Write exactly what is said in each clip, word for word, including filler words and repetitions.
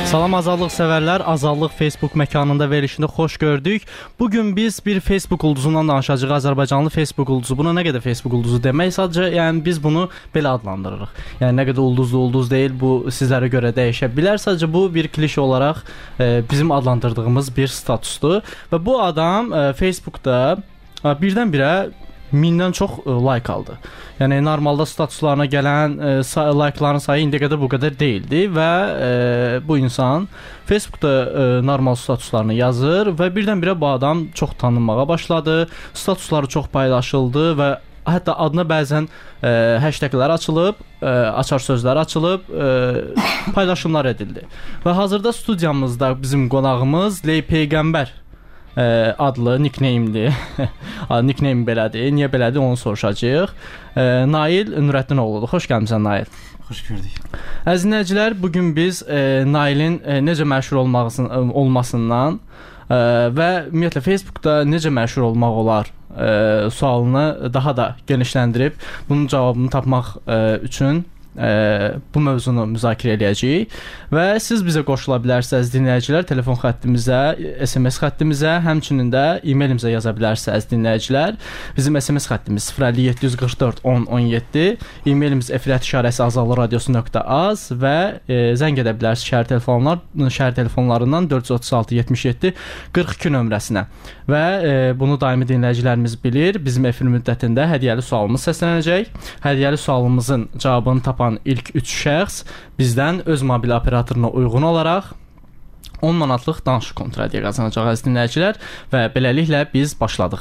Salam azadlıq sevərlər, Azadlıq Facebook məkanında verilişində xoş gördük. Bugün biz bir Facebook ulduzundan danışacağıq, Azərbaycanlı Facebook ulduzu. Buna nə qədər Facebook ulduzu demək, sadəcə yəni biz bunu belə adlandırırıq. Yəni nə qədər ulduzlu ulduz deyil, bu sizlərə görə dəyişə bilər. Sadəcə bu bir klişe olaraq e, bizim adlandırdığımız bir statusdur. Və bu adam e, Facebookda e, birdən-birə mindən çox e, like aldı. Yəni normalda statuslarına gələn e, say like'ların sayı indiyə qədər bu qədər deyildi və e, bu insan Facebookda e, normal statuslarını yazır və birdən-birə bu adam çox tanınmağa başladı. Statusları çox paylaşıldı və hətta adına bəzən e, hashtaglər açılıb, e, açar sözlər açılıb, e, paylaşımlar edildi. Və hazırda studiyamızda bizim qonağımız Ley Peyğəmbər adlı nickname'dir. Nickname belədir. Niyə belədir onu soruşacağıq. Nail Nurəddinoğludur. Xoş gəlmisən Nail. Xoş gördük. Əziz dinləyicilər, bugün biz e, Nailin e, necə məşhur olmasından, olmasından e, və ümumiyyətlə Facebookda necə məşhur olmaq olar e, sualını daha da genişləndirib bunun cavabını tapmaq e, üçün Ə, bu mövzunu müzakirə edəcəyik və siz bizə qoşula bilərsiniz dinləyicilər telefon xəttimizə, S M S xəttimizə, həmçinin də e-mailimizə yaza bilərsiniz dinləyicilər. Bizim S M S xəttimiz sıfır əlli yeddi yüz qırx dörd on on yeddi, e-mailimiz efirət işarəsi azadlıq radiosu nöqtə az və e, zəng edə bilərsiniz şəhər telefonlar, şəhər telefonlarından dörd yüz otuz altı yetmiş yeddi qırx iki nömrəsinə. Və e, bunu daimi dinləyicilərimiz bilir. Bizim efir müddətində hədiyyəli sualımız səslənəcək. Hədiyyəli sualımızın cavabını tapan ilk üç şəxs bizdən öz mobil operatoruna uyğun olaraq on manatlıq danışıq kontradiya qazanacaq əziz dinləyicilər və beləliklə biz başladıq.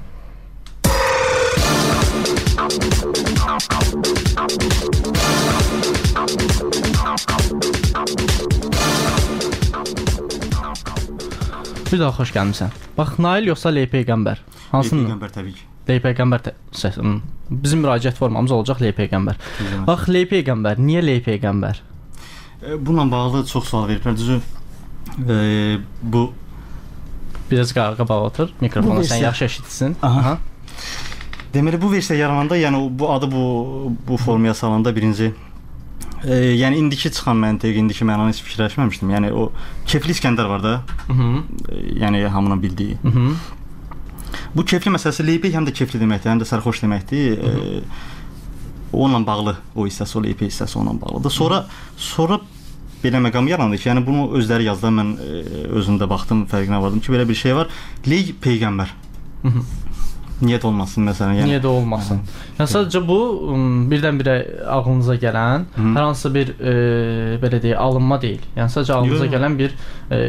Bir daha xoş gəlmisən. Bax, Nail yoxsa Ley Peyğəmbər? Hansını? Ley Peyğəmbər təbii ki. Ley Peyğəmbər bizim müraciət formamız olacaq Ley Peyğəmbər. Bax, Ley Peyğəmbər, niyə Ley Peyğəmbər? E, bununla bağlı çox sual veriblər. Düzü e, bu biraz qabağa otur, mikrofonu sən yaxşı eşitsin. Aha. Deməli bu versiya yarananda, yəni bu adı bu bu formaya salanda birinci e, yəni indiki çıxan məntiq, indiki mənanı heç fikirləşməmişdim. Yəni o Kefli İskəndər var da. Mhm. E, yəni hamının bildiyi. Mhm. Bu kefli məsələsi Leypey həm də kefli deməkdir, həm də sərxoş deməkdir. E, onunla bağlı o hissəsi, o Leypey hissəsi onunla bağlıdır. Sonra sonra belə məqam yarandı ki, yəni bunu özləri yazdı, mən e, özümdə baxdım, fərqinə vardım ki, belə bir şey var. Ley Peyğəmbər. Niyyət olmasın məsələn, yəni. Niyə də olmasın. Yəni sadəcə bu birdən-birə ağlınıza gələn Hı. hər hansı bir e, belə deyək, alınma deyil. Yəni sadəcə ağlınıza Yo. gələn bir e,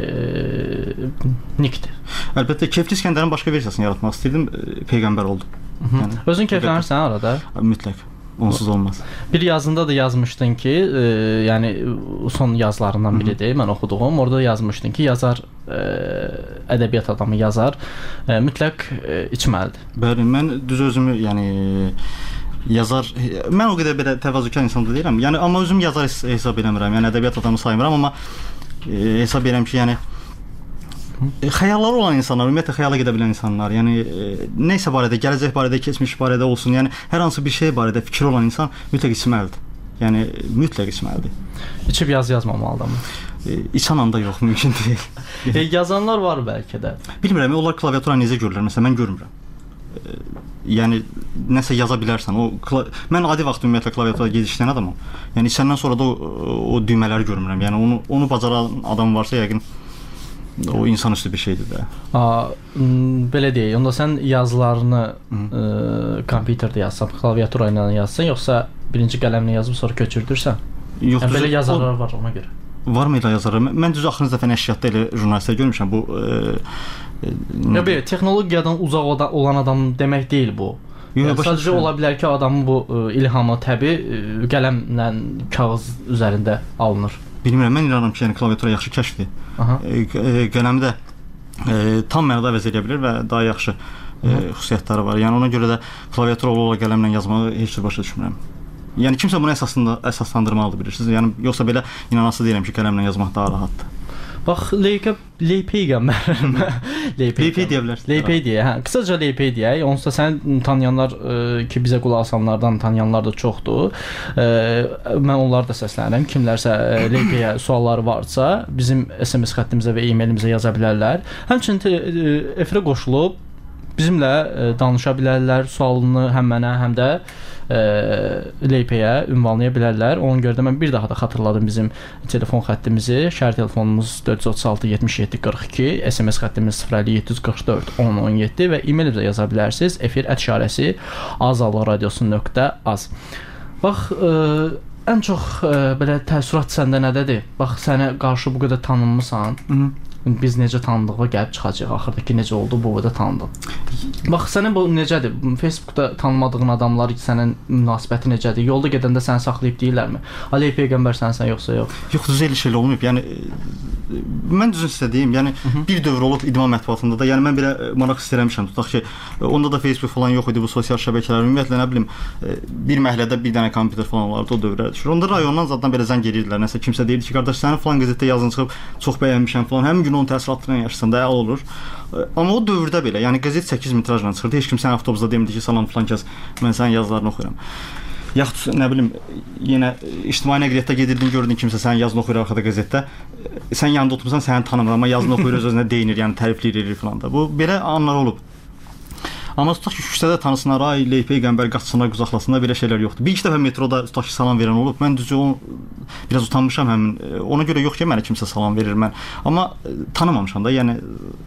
nickdir. Əlbəttə Kefli İskəndərin başqa versiyasını yaratmaq istəyirdim, e, Peyğəmbər oldu. Yəni özün keyflənirsən arada? Mütləq. Onsuz olmaz. Bir yazında da yazmışdın ki, e, yəni son yazılarından biridir, mən oxuduğum. Orada yazmışdın ki, yazar e, ədəbiyyat adamı yazar, e, mütləq e, içməlidir. Bəli, mən düz özümü, yəni yazar, mən o qədər belə təvazökar insan da deyirəm. Yəni amma özüm yazar hesab eləmirəm. Yəni ədəbiyyat adamı saymıram, amma e, hesab edirəm ki, yəni E, xəyalları olan insanlar, ümumiyyətlə xəyala gedə bilən insanlar, yəni e, nəysə barədə, gələcək barədə, keçmiş barədə olsun, yəni hər hansı bir şey barədə fikri olan insan mütləq içməlidir. Yəni mütləq içməlidir. İçib yazı yazmamalıdır mı? E, içən anda yox, mümkün deyil. e, yazanlar var bəlkə də. Bilmirəm, onlar klaviatura necə görürlər? Məsələn, mən görmürəm. E, yəni nəsə yaza bilərsən. O mən adi vaxt ümumiyyətlə klaviatura gedişləyən adamam. Yəni içəndən sonra da o, o düymələri görmürəm. Yəni onu onu bacaran adam varsa yəqin o insanüstü bir şeydir də. A, belə deyək, onda sən yazılarını ə, kompüterdə yazsan, klaviatura ilə yazsan, yoxsa birinci qələmlə yazıb sonra köçürdürsən? Yox, yəni, belə yazarlar var ona görə. Varmı elə yazarlar? Mən düz axırıncı dəfə nəşriyyatda elə jurnalistlər görmüşəm. Bu e, e, ya belə texnologiyadan uzaq olan adam demək deyil bu. Yəni, sadəcə ola bilər ki, adamın bu ə, ilhamı təbii ə, qələmlə kağız üzərində alınır. Bilmirəm, mən inanıram ki, yəni klaviatura yaxşı kəşfdir. E, e, qələmi də e, tam mənada əvəz edə bilir və daha yaxşı e, xüsusiyyətləri var. Yəni ona görə də klaviatura ola-ola qələmlə yazmağı heç bir başa düşmürəm. Yəni kimsə bunu əsasında əsaslandırmalıdır, bilirsiniz. Yəni yoxsa belə inanası deyirəm ki, qələmlə yazmaq daha rahatdır. Bax, Leyka Leypey qəmbər. Leypey deyə bilərsiniz. Leypey deyə. Hə, qısaca Leypey deyək. Onsuz da səni tanıyanlar e, ki, bizə qulaq asanlardan tanıyanlar da çoxdur. E, mən onları da səslənirəm. Kimlərsə e, Leypeyə sualları varsa, bizim S M S xəttimizə və e-mailimizə yaza bilərlər. Həmçinin e, efirə qoşulub bizimlə e, danışa bilərlər, sualını həm mənə, həm də e, Leypəyə ünvanlaya bilərlər. Ona görə də mən bir daha da xatırladım bizim telefon xəttimizi. Şəhər telefonumuz dörd yüz otuz altı yetmiş yeddi qırx iki, S M S xəttimiz sıfır əlli yeddi yüz qırx dörd on on yeddi və e-mailimizə yaza bilərsiniz. Efir ət işarəsi azadlıq radiosu nöqtə az. Bax, e, ən çox e, belə təəssürat səndə nədədir? Bax, sənə qarşı bu qədər tanınmısan. Hı-hı. Biz necə tanıdığına gəlib çıxacağıq. Axırdakı necə oldu, bu da tanıdıq. Bax, sənin bu necədir? Facebookda tanımadığın adamlar sənin münasibəti necədir? Yolda gedəndə səni saxlayıb deyirlərmi? Aley peyğəmbər sənsən yoxsa yox? Yox, düz elə şey olmayıb. Yəni mən düzün sizə deyim, yəni Hı-hı. bir dövr olub idman mətbuatında da, yəni mən belə maraq istəyirmişəm. Tutaq ki, onda da Facebook falan yox idi, bu sosial şəbəkələr. Ümumiyyətlə nə bilim, bir məhəllədə bir dənə kompüter falan vardı, o dövrə düşür. Onda rayondan zaten belə zəng edirdilər. Nəsə kimsə deyirdi ki, qardaş, sənin falan qəzetdə yazın çıxıb, çox bəyənmişəm falan. Həmin gün onun təəssüratlarını yaşasan da olur. Amma o dövrdə belə, yəni qəzet səkkiz metrajla çıxırdı. Heç kim sən avtobusda demirdi ki, salam falan kəs, mən sənin yazılarını oxuyuram. Yaxud nə bilim, yenə ictimai nəqliyyatda gedirdin, gördün kimsə sənin yazını oxuyur arxada qəzetdə. Sən yanında oturmusan, səni tanımır, amma yazını oxuyur, öz-özünə deyinir, yəni tərifləyir falan da. Bu belə anlar olub. Amma tutaq ki, küçədə tanısınlar, ay Leypey qəmbər qaçsınlar, qucaqlasınlar, belə şeylər yoxdur. Bir iki dəfə metroda tutaq ki, salam verən olub. Mən düzü onu biraz utanmışam həmin. Ona görə yox ki, mənə kimsə salam verir mən. Amma tanımamışam da, yəni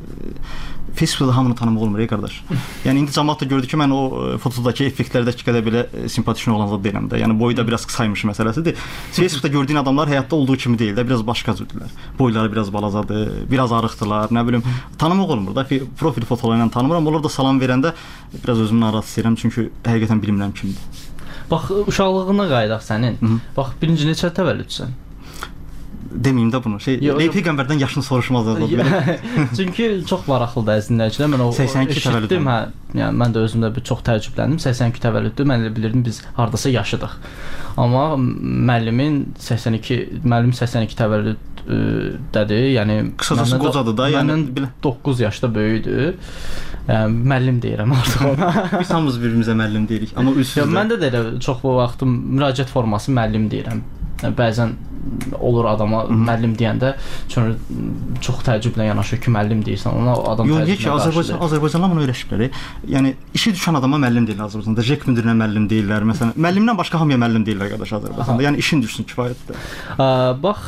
Facebookda hamını tanımaq olmur, ey qardaş. Yəni indi cəmaət də gördü ki, mən o fotodakı effektlərdəki qədər belə simpatik olan zad deyiləm də. Yəni boyu da biraz qısaymış məsələsidir. Facebookda gördüyün adamlar həyatda olduğu kimi deyil də, biraz başqa cürdülər. Boyları biraz balacadır, biraz arıqdılar, nə bilim. Tanımaq olmur da. Profil fotolarıyla tanımıram. Onlar da salam verəndə biraz özümü narahat edirəm, çünki həqiqətən bilmirəm kimdir. Bax, uşaqlığına qayıdaq sənin. Hı-hı. Bax, birinci neçə təvəllüdsən? Deməyim də bunu. Şey, Leypey qəmbərdən yaşını soruşmazlar da. Çünki çox maraqlıdır əzizləyicilər. Mən o səksən iki təvəllüdüm. Hə, yəni mən də özümdə bir çox təəccübləndim. səksən iki təvəllüddür. Mən elə bilirdim biz hardasa yaşıdıq. Amma müəllimin səksən iki, müəllim səksən iki təvəllüddədir. Yəni qısacası qocadır da, yəni belə doqquz yaşda böyükdür. Yəni müəllim deyirəm artıq ona. Biz hamımız bir-birimizə müəllim deyirik, amma üstsüz. Yox, məndə də elə çox bu vaxt müraciət forması müəllim deyirəm. Bəzən olur adama Hı-hı. müəllim deyəndə çünki çox təəccüblə yanaşır ki, müəllim deyirsən, ona adam təəccüblə. Yox, ki, Azərbaycan Azərbaycanlılar bunu öyrəşiblər. Yəni işi düşən adama müəllim deyirlər Azərbaycanda. Jek müdirinə müəllim deyirlər. Məsələn, müəllimdən başqa hamıya müəllim deyirlər qardaş Azərbaycanda. Aha. Yəni işin düşsün kifayətdir. Ə, bax,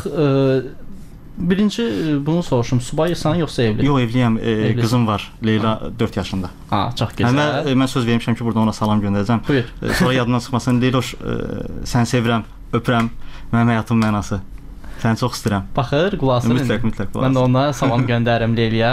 ə, birinci bunu soruşum. Subaysan yoxsa evli? Yox, evliyəm. E, qızım var. Leyla dörd yaşında. Ha, çox gözəl. Mən, mən söz vermişəm ki, burada ona salam göndərəcəm. Buyur. Sonra yadından çıxmasın. Leyloş, sən sevirəm, öpürəm. Mənim həyatım mənası. Səni çox istəyirəm. Baxır, qulasın. Mütləq, mütləq qulasın. Mən də ona salam göndərirəm Leyliyə.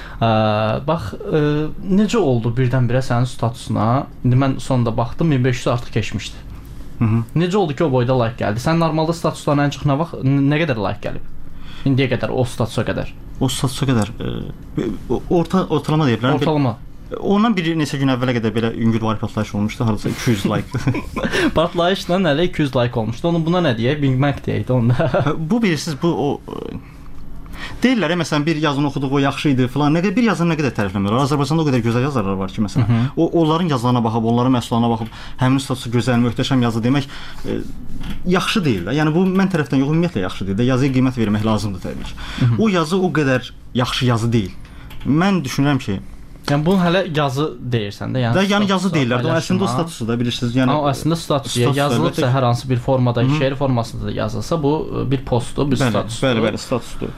Bax, ə, necə oldu birdən-birə sənin statusuna? İndi mən sonunda baxdım, min beş yüz artıq keçmişdi. Hı -hı. Necə oldu ki, o boyda like gəldi? Sən normalda statuslarına ən çox nə vaxt, nə qədər like gəlib? İndiyə qədər, o statusa qədər. O statusa qədər e, orta ortalama deyə bilərəm. Ortalama. Ondan bir neçə gün əvvələ qədər belə yüngül var partlayış olmuşdu. Hardasa iki yüz like. Partlayışla hələ iki yüz like olmuşdu. Onun buna nə deyək? Big Mac deyək onda. Bu bilirsiniz, bu o deyirlər, məsələn, bir yazını oxuduq, o yaxşı idi falan. Nə qədər bir yazını nə qədər tərifləmirlər. Azərbaycanda o qədər gözəl yazarlar var ki, məsələn. Hı -hı. O onların yazılarına baxıb, onların məhsullarına baxıb, həmin statusu gözəl, möhtəşəm yazı demək e, yaxşı deyil də. Yəni bu mən tərəfdən yox, ümumiyyətlə yaxşı deyil də. Yazıya qiymət vermək lazımdır təbii ki. Hı -hı. O yazı o qədər yaxşı yazı deyil. Mən düşünürəm ki, yəni bunu hələ yazı deyirsən də, yəni. Da, yəni yazı deyirlər. O əslində o statusu da bilirsiniz. Yəni o əslində statusu. Yazılıbsa hər hansı bir formada, şeir formasında da yazılsa, bu bir postdur, bir statusdur. Bəli, bəli, statusdur.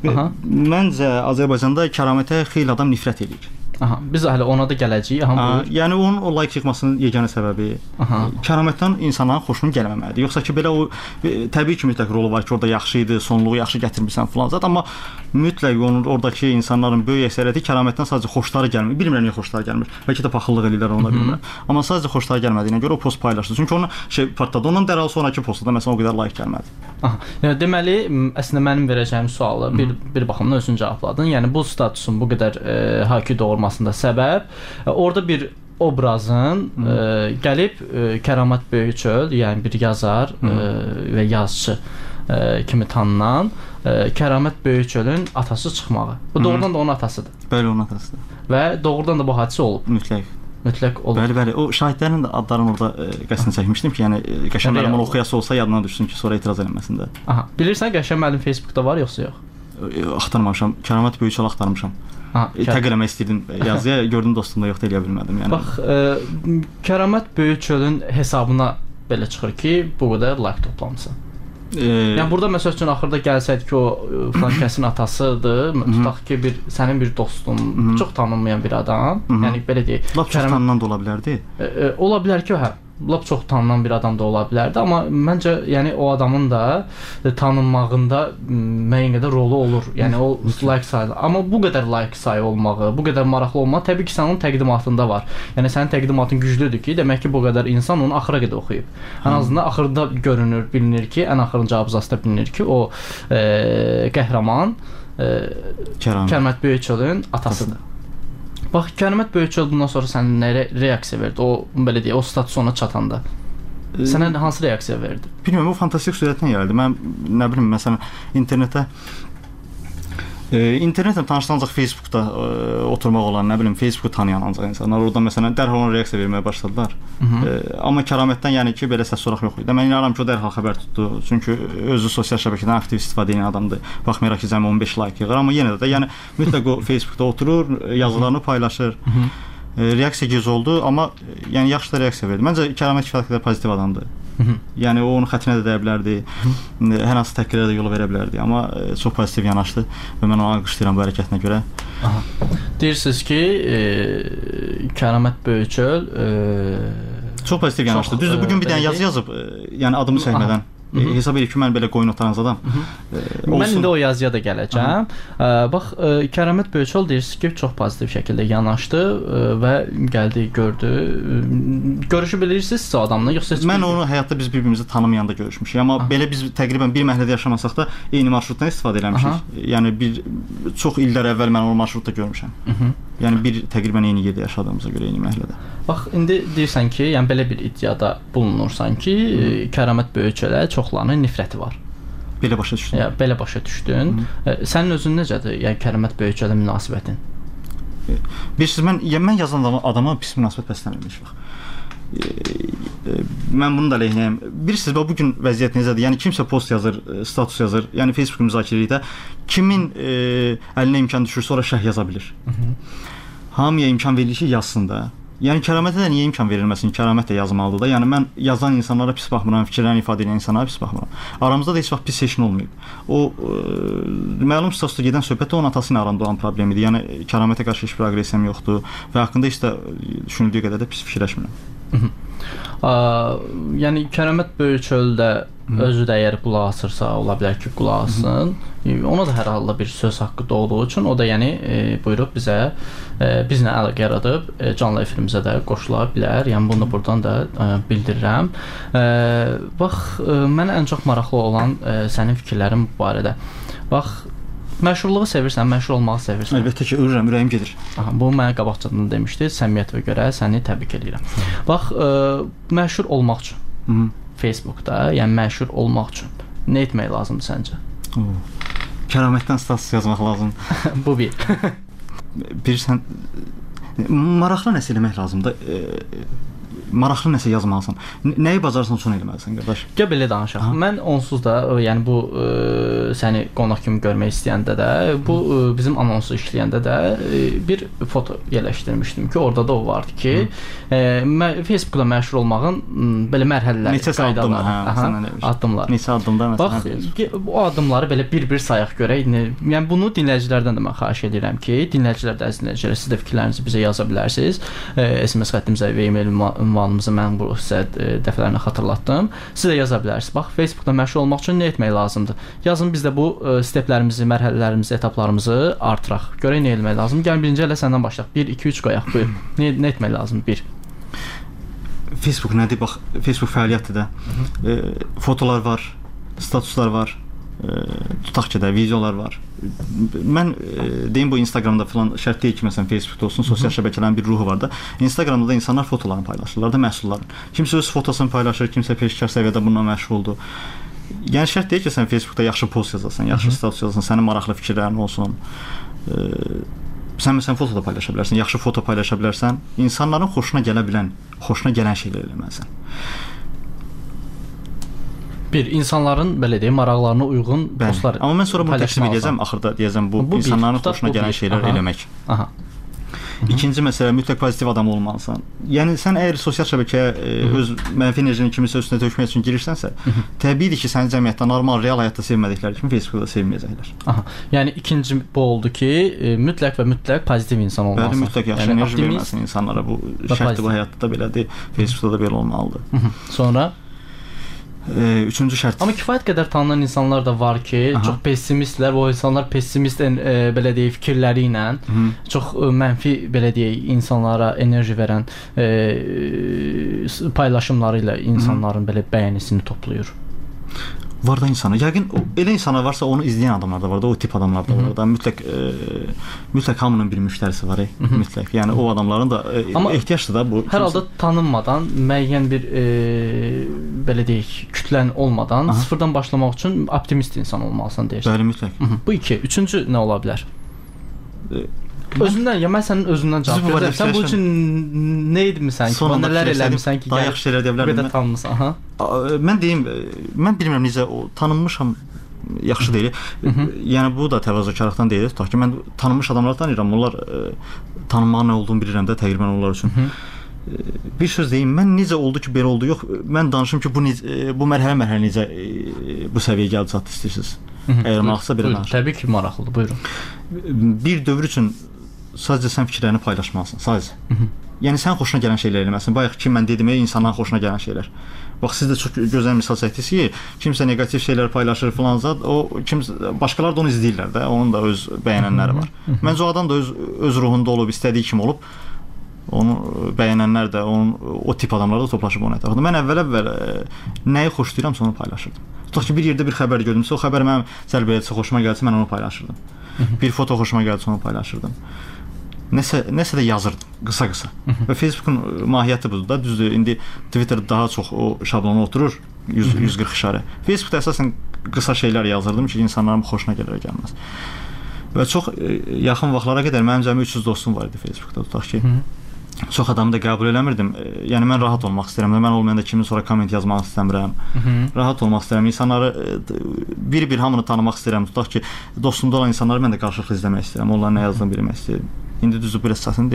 Məncə Azərbaycanda kəramətə xeyli adam nifrət edir. Aha, biz hələ ona da gələcəyik. Aha, yəni onun o like yığmasının yeganə səbəbi Aha. kəramətdən insanların xoşuna gəlməməlidir. Yoxsa ki belə o təbii ki mütləq rolu var ki, orada yaxşı idi, sonluğu yaxşı gətirmirsən falan zət, amma mütləq onun oradakı insanların böyük əksəriyyəti kəramətdən sadəcə xoşları gəlmir. Bilmirəm niyə xoşları gəlmir. Bəlkə də paxıllıq eləyirlər ona, bilmirəm. Amma sadəcə xoşları gəlmədiyinə görə o post paylaşdı. Çünki onun şey partladı. Ondan dərhal sonrakı postda məsələn o qədər like gəlmədi. Aha. Yəni deməli, əslində mənim verəcəyim sualı bir bir baxımdan özün cavabladın. Yəni bu statusun bu qədər e, hakiki doğurmasında səbəb orada bir obrazın e, gəlib e, Kəramat Böyükçöl, yəni bir yazar e, və yazıçı e, kimi tanınan e, Kəramət Böyükçölün atası çıxmağı. Bu doğrudan da onun atasıdır. Bəli, onun atasıdır. Və doğrudan da bu hadisə olub. Mütləq. Mütləq olub. Bəli, bəli. O şahidlərin də adlarını orada e, qəsdini çəkmişdim ki, yəni e, Qəşəm müəllim onu oxuyası olsa yadına düşsün ki, sonra etiraz eləməsin də. Aha. Bilirsən Qəşəm müəllim Facebookda var yoxsa yox? E, axtarmamışam. Kəramət Böyükçöl axtarmışam. Aha, e, təqdir eləmək istəyirdim yazıya, gördüm dostumda yoxdur, eləyə bilmədim. Yəni. Bax, e, Kəramət Böyükçölün hesabına belə çıxır ki, bu qədər like toplamısan. E, yəni burada məsəl üçün axırda gəlsəydi ki, o falan kəsin atasıdır, tutaq ki, bir sənin bir dostun, çox tanınmayan bir adam, yəni belə deyək. Lap çox tanınan da ola bilərdi. E, e, ola bilər ki, hə, lap çox tanınan bir adam da ola bilərdi, amma məncə yəni o adamın da e, tanınmağında müəyyən qədər rolu olur. Yəni o like sayı. Amma bu qədər like sayı olmağı, bu qədər maraqlı olmağı təbii ki, sənin təqdimatında var. Yəni sənin təqdimatın güclüdür ki, demək ki, bu qədər insan onu axıra qədər oxuyub. Ən azından axırda görünür, bilinir ki, ən axırıncı abzasda bilinir ki, o e, qəhrəman e, Kəramət Böyükçölün atasıdır. Bax, Kəramət Böyükçöl bundan sonra sənin nə re reaksiya verdi? O, belə deyək, o status ona çatanda. Sənə hansı reaksiya verdi? Bilmirəm, o fantastik sürətlə gəldi. Mən, nə bilim, məsələn, internetə e, internetlə tanışdan ancaq Facebookda e, oturmaq olan, nə bilim, Facebooku tanıyan ancaq insanlar oradan, məsələn, dərhal ona reaksiya verməyə başladılar. E, amma Kəramətdən, yəni ki, belə səs soraq yox idi. Mən inanıram ki, o dərhal xəbər tutdu. Çünki özü sosial şəbəkədən aktiv istifadə edən adamdır. Baxmayaraq ki, cəmi on beş like yığır, amma yenə də, yəni mütləq o Facebookda oturur, yazılarını paylaşır. E, reaksiya gec oldu, amma yəni yaxşı da reaksiya verdi. Məncə Kəramət kifayət qədər pozitiv adamdır. Yəni o onun xətrinə də dəyə bilərdi. Hər hansı təhqirlərə də yol verə bilərdi, amma çox pozitiv yanaşdı və mən onu alqışlayıram bu hərəkətinə görə. Aha. Deyirsiniz ki, e, Kəramət Böyükçöl e, çox pozitiv yanaşdı. Düzdür, bu gün bir dənə yazı yazıb, e, yəni adımı çəkmədən. E, hesab edir ki, mən belə qoyun otaran adam. E, mən indi o yazıya da gələcəm. E, bax, e, Kəramət Böyükçöl deyirsiniz ki, çox pozitiv şəkildə yanaşdı e, və gəldi, gördü. E, görüşü bilirsiniz o adamla, yoxsa heç mən onu həyatda biz bir-birimizi tanımayanda görüşmüşük. Amma aha, belə biz təqribən bir məhəllədə yaşamasaq da eyni marşrutdan istifadə eləmişik. Aha. Yəni bir çox illər əvvəl mən o marşrutda görmüşəm. Aha. Yəni bir təqribən eyni yerdə yaşadığımıza görə eyni məhəllədə. Bax, indi deyirsən ki, yəni belə bir iddiada bulunursan ki, e, Kəramət Böyükçölə çoxlarının nifrəti var. Belə başa düşdün. Ya, belə başa düşdün. E, sənin özün necədir? Yəni Kəramət Böyükçölə münasibətin? E, bilirsiniz, mən, yəni, mən yazan adama, adama pis münasibət bəsləmirəm heç vaxt. E, e, mən bunu da əleyhinəyəm. Bilirsiniz, bu gün vəziyyət necədir? Yəni kimsə post yazır, status yazır. Yəni Facebook müzakirəlikdə kimin e, əlinə imkan düşür, sonra şərh yaza bilir. Hı -hı. Hamıya imkan verilir ki, yazsın da. Yəni Kəramətə də niyə imkan verilməsin? Kəramət də yazmalıdır da. Yəni mən yazan insanlara pis baxmıram, fikirlərini ifadə edən insanlara pis baxmıram. Aramızda da heç vaxt pis seçkin olmayıb. O e, məlum statusda gedən söhbət onun atası ilə arasında olan problem idi. Yəni Kəramətə qarşı heç bir aqressiyam yoxdur və haqqında heç də düşünüldüyü qədər də pis fikirləşmirəm. A, yəni Kəramət Böyükçöldə özü də əgər qulaq asırsa, ola bilər ki, qulaq assın. Ona da hər halda bir söz haqqı doğduğu üçün o da yəni e, buyurub bizə e, bizlə əlaqə yaradıb e, canlı efirimizə də qoşula bilər. Yəni bunu da buradan da e, bildirirəm. E, bax, e, mənə ən çox maraqlı olan e, sənin fikirlərin bu barədə. Bax, məşhurluğu sevirsən, məşhur olmağı sevirsən. Əlbəttə ki, ölürəm, ürəyim gedir. Aha, bu mənə qabaqcadan demişdi. Səmimiyyətə görə səni təbrik edirəm. Bax, e, məşhur olmaq üçün Hı -hı. Facebookda, yəni məşhur olmaq üçün nə etmək lazımdır səncə? Oo. Kəramətdən status yazmaq lazımdır. Bu bir. Bilirsən, maraqlı nəsə eləmək lazımdır. E, maraqlı nəsə yazmalısan. Nəyi bacarsan, onu eləməlisən, qardaş. Gəl belə danışaq. Aha. Mən onsuz da, yəni bu ə, səni qonaq kimi görmək istəyəndə də, bu ə, bizim anonsu işləyəndə də ə, bir foto yerləşdirmişdim ki, orada da o vardı ki, ə, Facebookda məşhur olmağın ə, belə mərhələləri, neçə addımlar, hə, aha, addımlar. Neçə addımlar məsələn. Bax, bu addımları belə bir-bir sayaq görək. Yəni bunu dinləyicilərdən də mən xahiş edirəm ki, dinləyicilər də, əziz dinləyicilər, siz də fikirlərinizi bizə yaza bilərsiniz. S M S xəttimizə və e-mail ünvanımızı mən bu sizə dəfələrlə xatırlatdım. Siz də yaza bilərsiniz. Bax, Facebookda məşhur olmaq üçün nə etmək lazımdır? Yazın, biz də bu steplərimizi, mərhələlərimizi, etaplarımızı artıraq. Görək nə etmək lazım. Gəlin birinci elə səndən başlayaq. bir, iki, üç qoyaq. Buyur. Nə, nə etmək lazım? bir. Facebook nədir? Bax, Facebook fəaliyyətdir də. E, fotolar var, statuslar var. E, tutaq ki də videolar var. Mən e, deyim bu Instagramda falan şərt deyil ki, məsələn Facebookda olsun, sosial şəbəkələrin bir ruhu var da. Instagramda da insanlar fotolarını paylaşırlar da məhsulların. Kimsə öz fotosunu paylaşır, kimsə peşəkar səviyyədə bununla məşğuldur. Yəni şərt deyil ki, sən Facebookda yaxşı post yazasan, yaxşı status yazasan, sənin maraqlı fikirlərin olsun. E, sən məsələn foto da paylaşa bilərsən, yaxşı foto paylaşa bilərsən. İnsanların xoşuna gələ bilən, xoşuna gələn şeylər eləməlisən. Bir, insanların belə deyim, maraqlarına uyğun Bəli. postlar. Amma mən sonra bunu təklif edəcəm, axırda deyəcəm bu, bu insanların bir, xoşuna gələn şeylər Aha. eləmək. Aha. İkinci məsələ, mütləq pozitiv adam olmalısan. Yəni sən əgər sosial şəbəkəyə e, öz mənfi enerjini kimisə üstünə tökmək üçün girirsənsə, təbiidir ki, səni cəmiyyətdə normal, real həyatda sevmədikləri kimi Facebookda sevməyəcəklər. Aha. Yəni ikinci bu oldu ki, e, mütləq və mütləq pozitiv insan olmalısan. Bəli, mütləq yaxşı yəni, enerji optimist, verməlisən insanlara. Bu şərtdir, bu həyatda da belədir, Facebookda da belə olmalıdır. Hı -hı. Sonra Ee, üçüncü şərt. Amma kifayət qədər tanınan insanlar da var ki, Aha. çox pessimistlər, o insanlar pessimist e, belə deyək fikirləri ilə, Hı. çox e, mənfi belə deyək insanlara enerji verən e, paylaşımları ilə insanların Hı. belə bəyənisini toplayır. Var da insana. Yəqin elə insanlar varsa onu izləyən adamlar da var da, o tip adamlar da var da. Mütləq e, mütləq hamının bir müştərisi var, e. mütləq. Yəni o adamların da e, ehtiyacdır da bu. Hər halda tanınmadan, müəyyən bir e, belə deyək, kütlən olmadan Aha. sıfırdan başlamaq üçün optimist insan olmalısan deyirsən. Bəli, mütləq. Hı -hı. Bu iki. Üçüncü nə ola bilər? E, Özündən, ya mən sənin özündən cavab verirəm. Sən bu üçün nə etmisən ki, nələr eləmisən ki, daha yaxşı şeylər deyə bilərəm. Belə tanınmısan, aha. Mən deyim, mən bilmirəm necə o tanınmışam, yaxşı deyil. Hı -hı. Yəni bu da təvazökarlıqdan deyil. Tutaq ki, mən tanınmış adamları tanıyıram. Onlar e, tanınmağın nə olduğunu bilirəm də təqribən onlar üçün. Hı -hı. E, bir söz deyim, mən necə oldu ki, belə oldu? Yox, mən danışım ki, bu e, bu mərhələ-mərhələ necə e, bu səviyyəyə gəldi çatdı istəyirsiniz. Əgər maraqlısa belə danışın. Təbii ki, maraqlıdır. Buyurun. Bir dövr üçün sadəcə sən fikirlərini paylaşmalısan, sadəcə. Hı -hı. Yəni sən xoşuna gələn şeylər eləməlisən. Bayaq ki mən dedim, insanların xoşuna gələn şeylər. Bax siz də çox gözəl misal çəkdiniz ki, kimsə neqativ şeylər paylaşır filan zat, o kimsə başqaları da onu izləyirlər də, onun da öz bəyənənləri var. Hı -hı. Məncə o adam da öz öz ruhunda olub, istədiyi kimi olub. Onu bəyənənlər də, onun o tip adamlar da toplaşıb onu ətrafında. Mən əvvəl-əvvəl nəyi xoşlayıramsa onu paylaşırdım. Tutaq ki, bir yerdə bir xəbər gördümsə, o xəbər mənim cəlb edəcək, xoşuma gəlsə mən onu paylaşırdım. Hı -hı. Bir foto xoşuma gəlsə onu paylaşırdım. Nəsə, nəsə də yazırdım, qısa-qısa. Və Facebookun mahiyyəti budur da, düzdür. İndi Twitter daha çox o şablona oturur, yüz, yüz qırx işarə. Facebookda əsasən qısa şeylər yazırdım ki, insanların xoşuna gələr gəlməz. Və çox e, yaxın vaxtlara qədər mənim cəmi üç yüz dostum var idi Facebookda, tutaq ki. Hı -hı. Çox adamı da qəbul eləmirdim. E, yəni mən rahat olmaq istəyirəm. Mən olmayanda kimin sonra komment yazmaq istəmirəm. Hı -hı. Rahat olmaq istəyirəm. İnsanları e, bir-bir hamını tanımaq istəyirəm. Tutaq ki, dostumda olan insanları mən də qarşılıqlı izləmək istəyirəm. Onların nə yazdığını bilmək istəyirəm. İndi düzdür, biraz çətindir.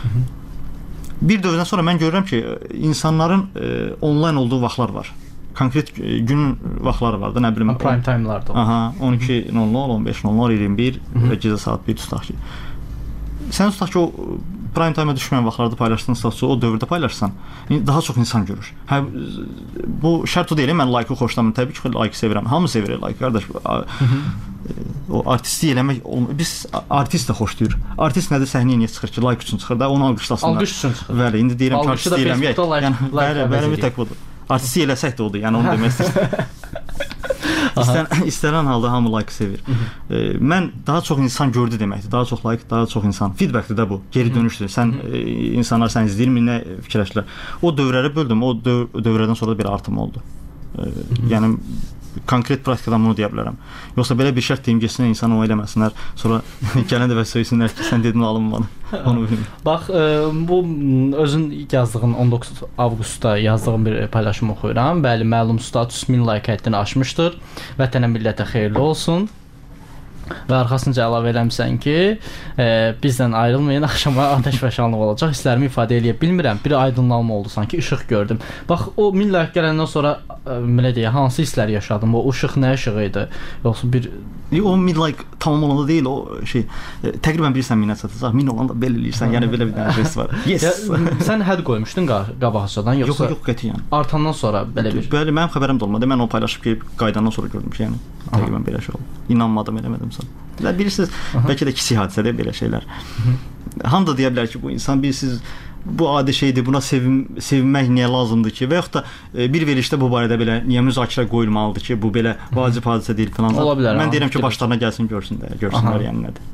Bir dövrdən sonra mən görürəm ki, insanların e, onlayn olduğu vaxtlar var. Konkret e, günün vaxtları var da, nə bilim. Prime time'larda. Aha, on iki nol nol, on beş nol nol, iyirmi bir və gecə saat bir tutaq ki. Sən tutaq ki, o prime time-a düşməyən vaxtlarda paylaşdığın statusu o dövrdə paylaşsan, daha çox insan görür. Hə, bu şərt o deyil, mən like-ı xoşlamıram. Təbii ki, like sevirəm. Hamı sevir like, qardaş. O artistlik eləmək, biz artist də xoşlayır. Artist nədir, səhnəyə niyə çıxır ki, like üçün çıxır da, onu alqışlasınlar. Alqış üçün çıxır. Bəli, indi deyirəm ki, artist deyirəm. Yəni, bəli, bəli, mütləq budur. Artistlik eləsək də odur, yəni onu demək istəyirəm. İstən, istənilən halda hamı like sevir. e, mən daha çox insan gördü deməkdir. Daha çox like, daha çox insan. Feedbackdir də bu. Geri dönüşdür. Sən e, insanlar sən izləyirmi, nə fikirləşirlər. O dövrləri böldüm. O döv dövrdən sonra da bir artım oldu. E, yəni konkret praktikadan bunu deyə bilərəm. Yoxsa belə bir şərt deyim geçsinə insan o eləməsinlər. Sonra gələn dəfə söyləsinlər ki, sən dedin alınmadı. Onu bilmirəm. Bax, e, bu özün yazdığın on doqquz avqustda yazdığın bir paylaşım oxuyuram. Bəli, məlum status min like həddini aşmışdır. Vətənə, millətə xeyirli olsun. Və arxasınca əlavə eləmişsən ki, e, bizdən ayrılmayın, axşama atəş və şanlıq olacaq. Hisslərimi ifadə eləyə bilmirəm. Bir aydınlanma oldu sanki, işıq gördüm. Bax, o min like gələndən sonra belə deyə hansı hisslər yaşadım? O işıq nə işığı idi? Yoxsa bir o min like tamam olanda deyil, o şey e, təqribən bilirsən minə çatacaq. Min olanda belə eləyirsən. Yəni belə bir dənə jest var. Yes. Ya, sən hədd qoymuşdun qabaqcadan yoxsa? Yox, yox, qətiyyən. Artandan sonra belə bir. Bəli, mənim xəbərim də olmadı. Mən o paylaşıb ki, qaydandan sonra gördüm ki, yəni təqribən belə şey oldu. İnanmadım, eləmədim sən. Və bilirsiniz, Aha. bəlkə də kiçik hadisədir belə şeylər. Hamı da deyə bilər ki, bu insan bilirsiniz, bu adi şeydir, buna sevim, sevinmək niyə lazımdır ki, və yaxud da e, bir verilişdə bu barədə belə niyə müzakirə qoyulmalıdır ki, bu belə vacib hadisə deyil falan. Ola bilər. Mən deyirəm ki, başlarına gəlsin, görsünlər, görsünlər yəni nədir.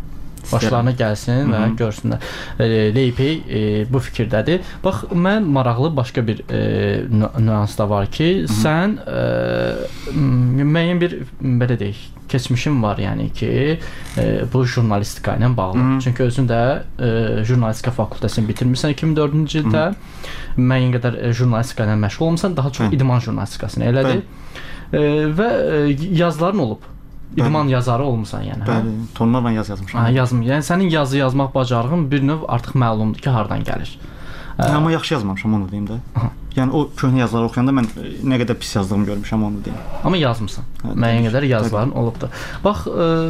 Başlarına gəlsin və görsünlər. E, Leypey e, bu fikirdədir. Bax, mən maraqlı başqa bir e, nüans da var ki, Hı -hı. sən e, müəyyən bir belə deyək, keçmişin var, yəni ki, e, bu jurnalistika ilə bağlı. Hı -hı. Çünki özün də e, jurnalistika fakültəsini bitirmirsən iki min dördüncü ildə. Hı -hı. Müəyyən qədər e, jurnalistika ilə məşğul olmusan, daha çox Hı -hı. idman jurnalistikasını elədir. E, və e, yazıların olub. İdman yazarı olmusan, yəni. Bəli, tonlarla yaz yazmışam. Ha, yazım. Yəni sənin yazı yazmaq bacarığın bir növ artıq məlumdur ki, hardan gəlir. Hə, amma yaxşı yazmamışam, onu deyim də. Aha. Yəni o köhnə yazıları oxuyanda mən nə qədər pis yazdığımı görmüşəm, onu deyim. Amma yazmısan. Hə, müəyyən qədər yazıların tabii. olubdur. Bax,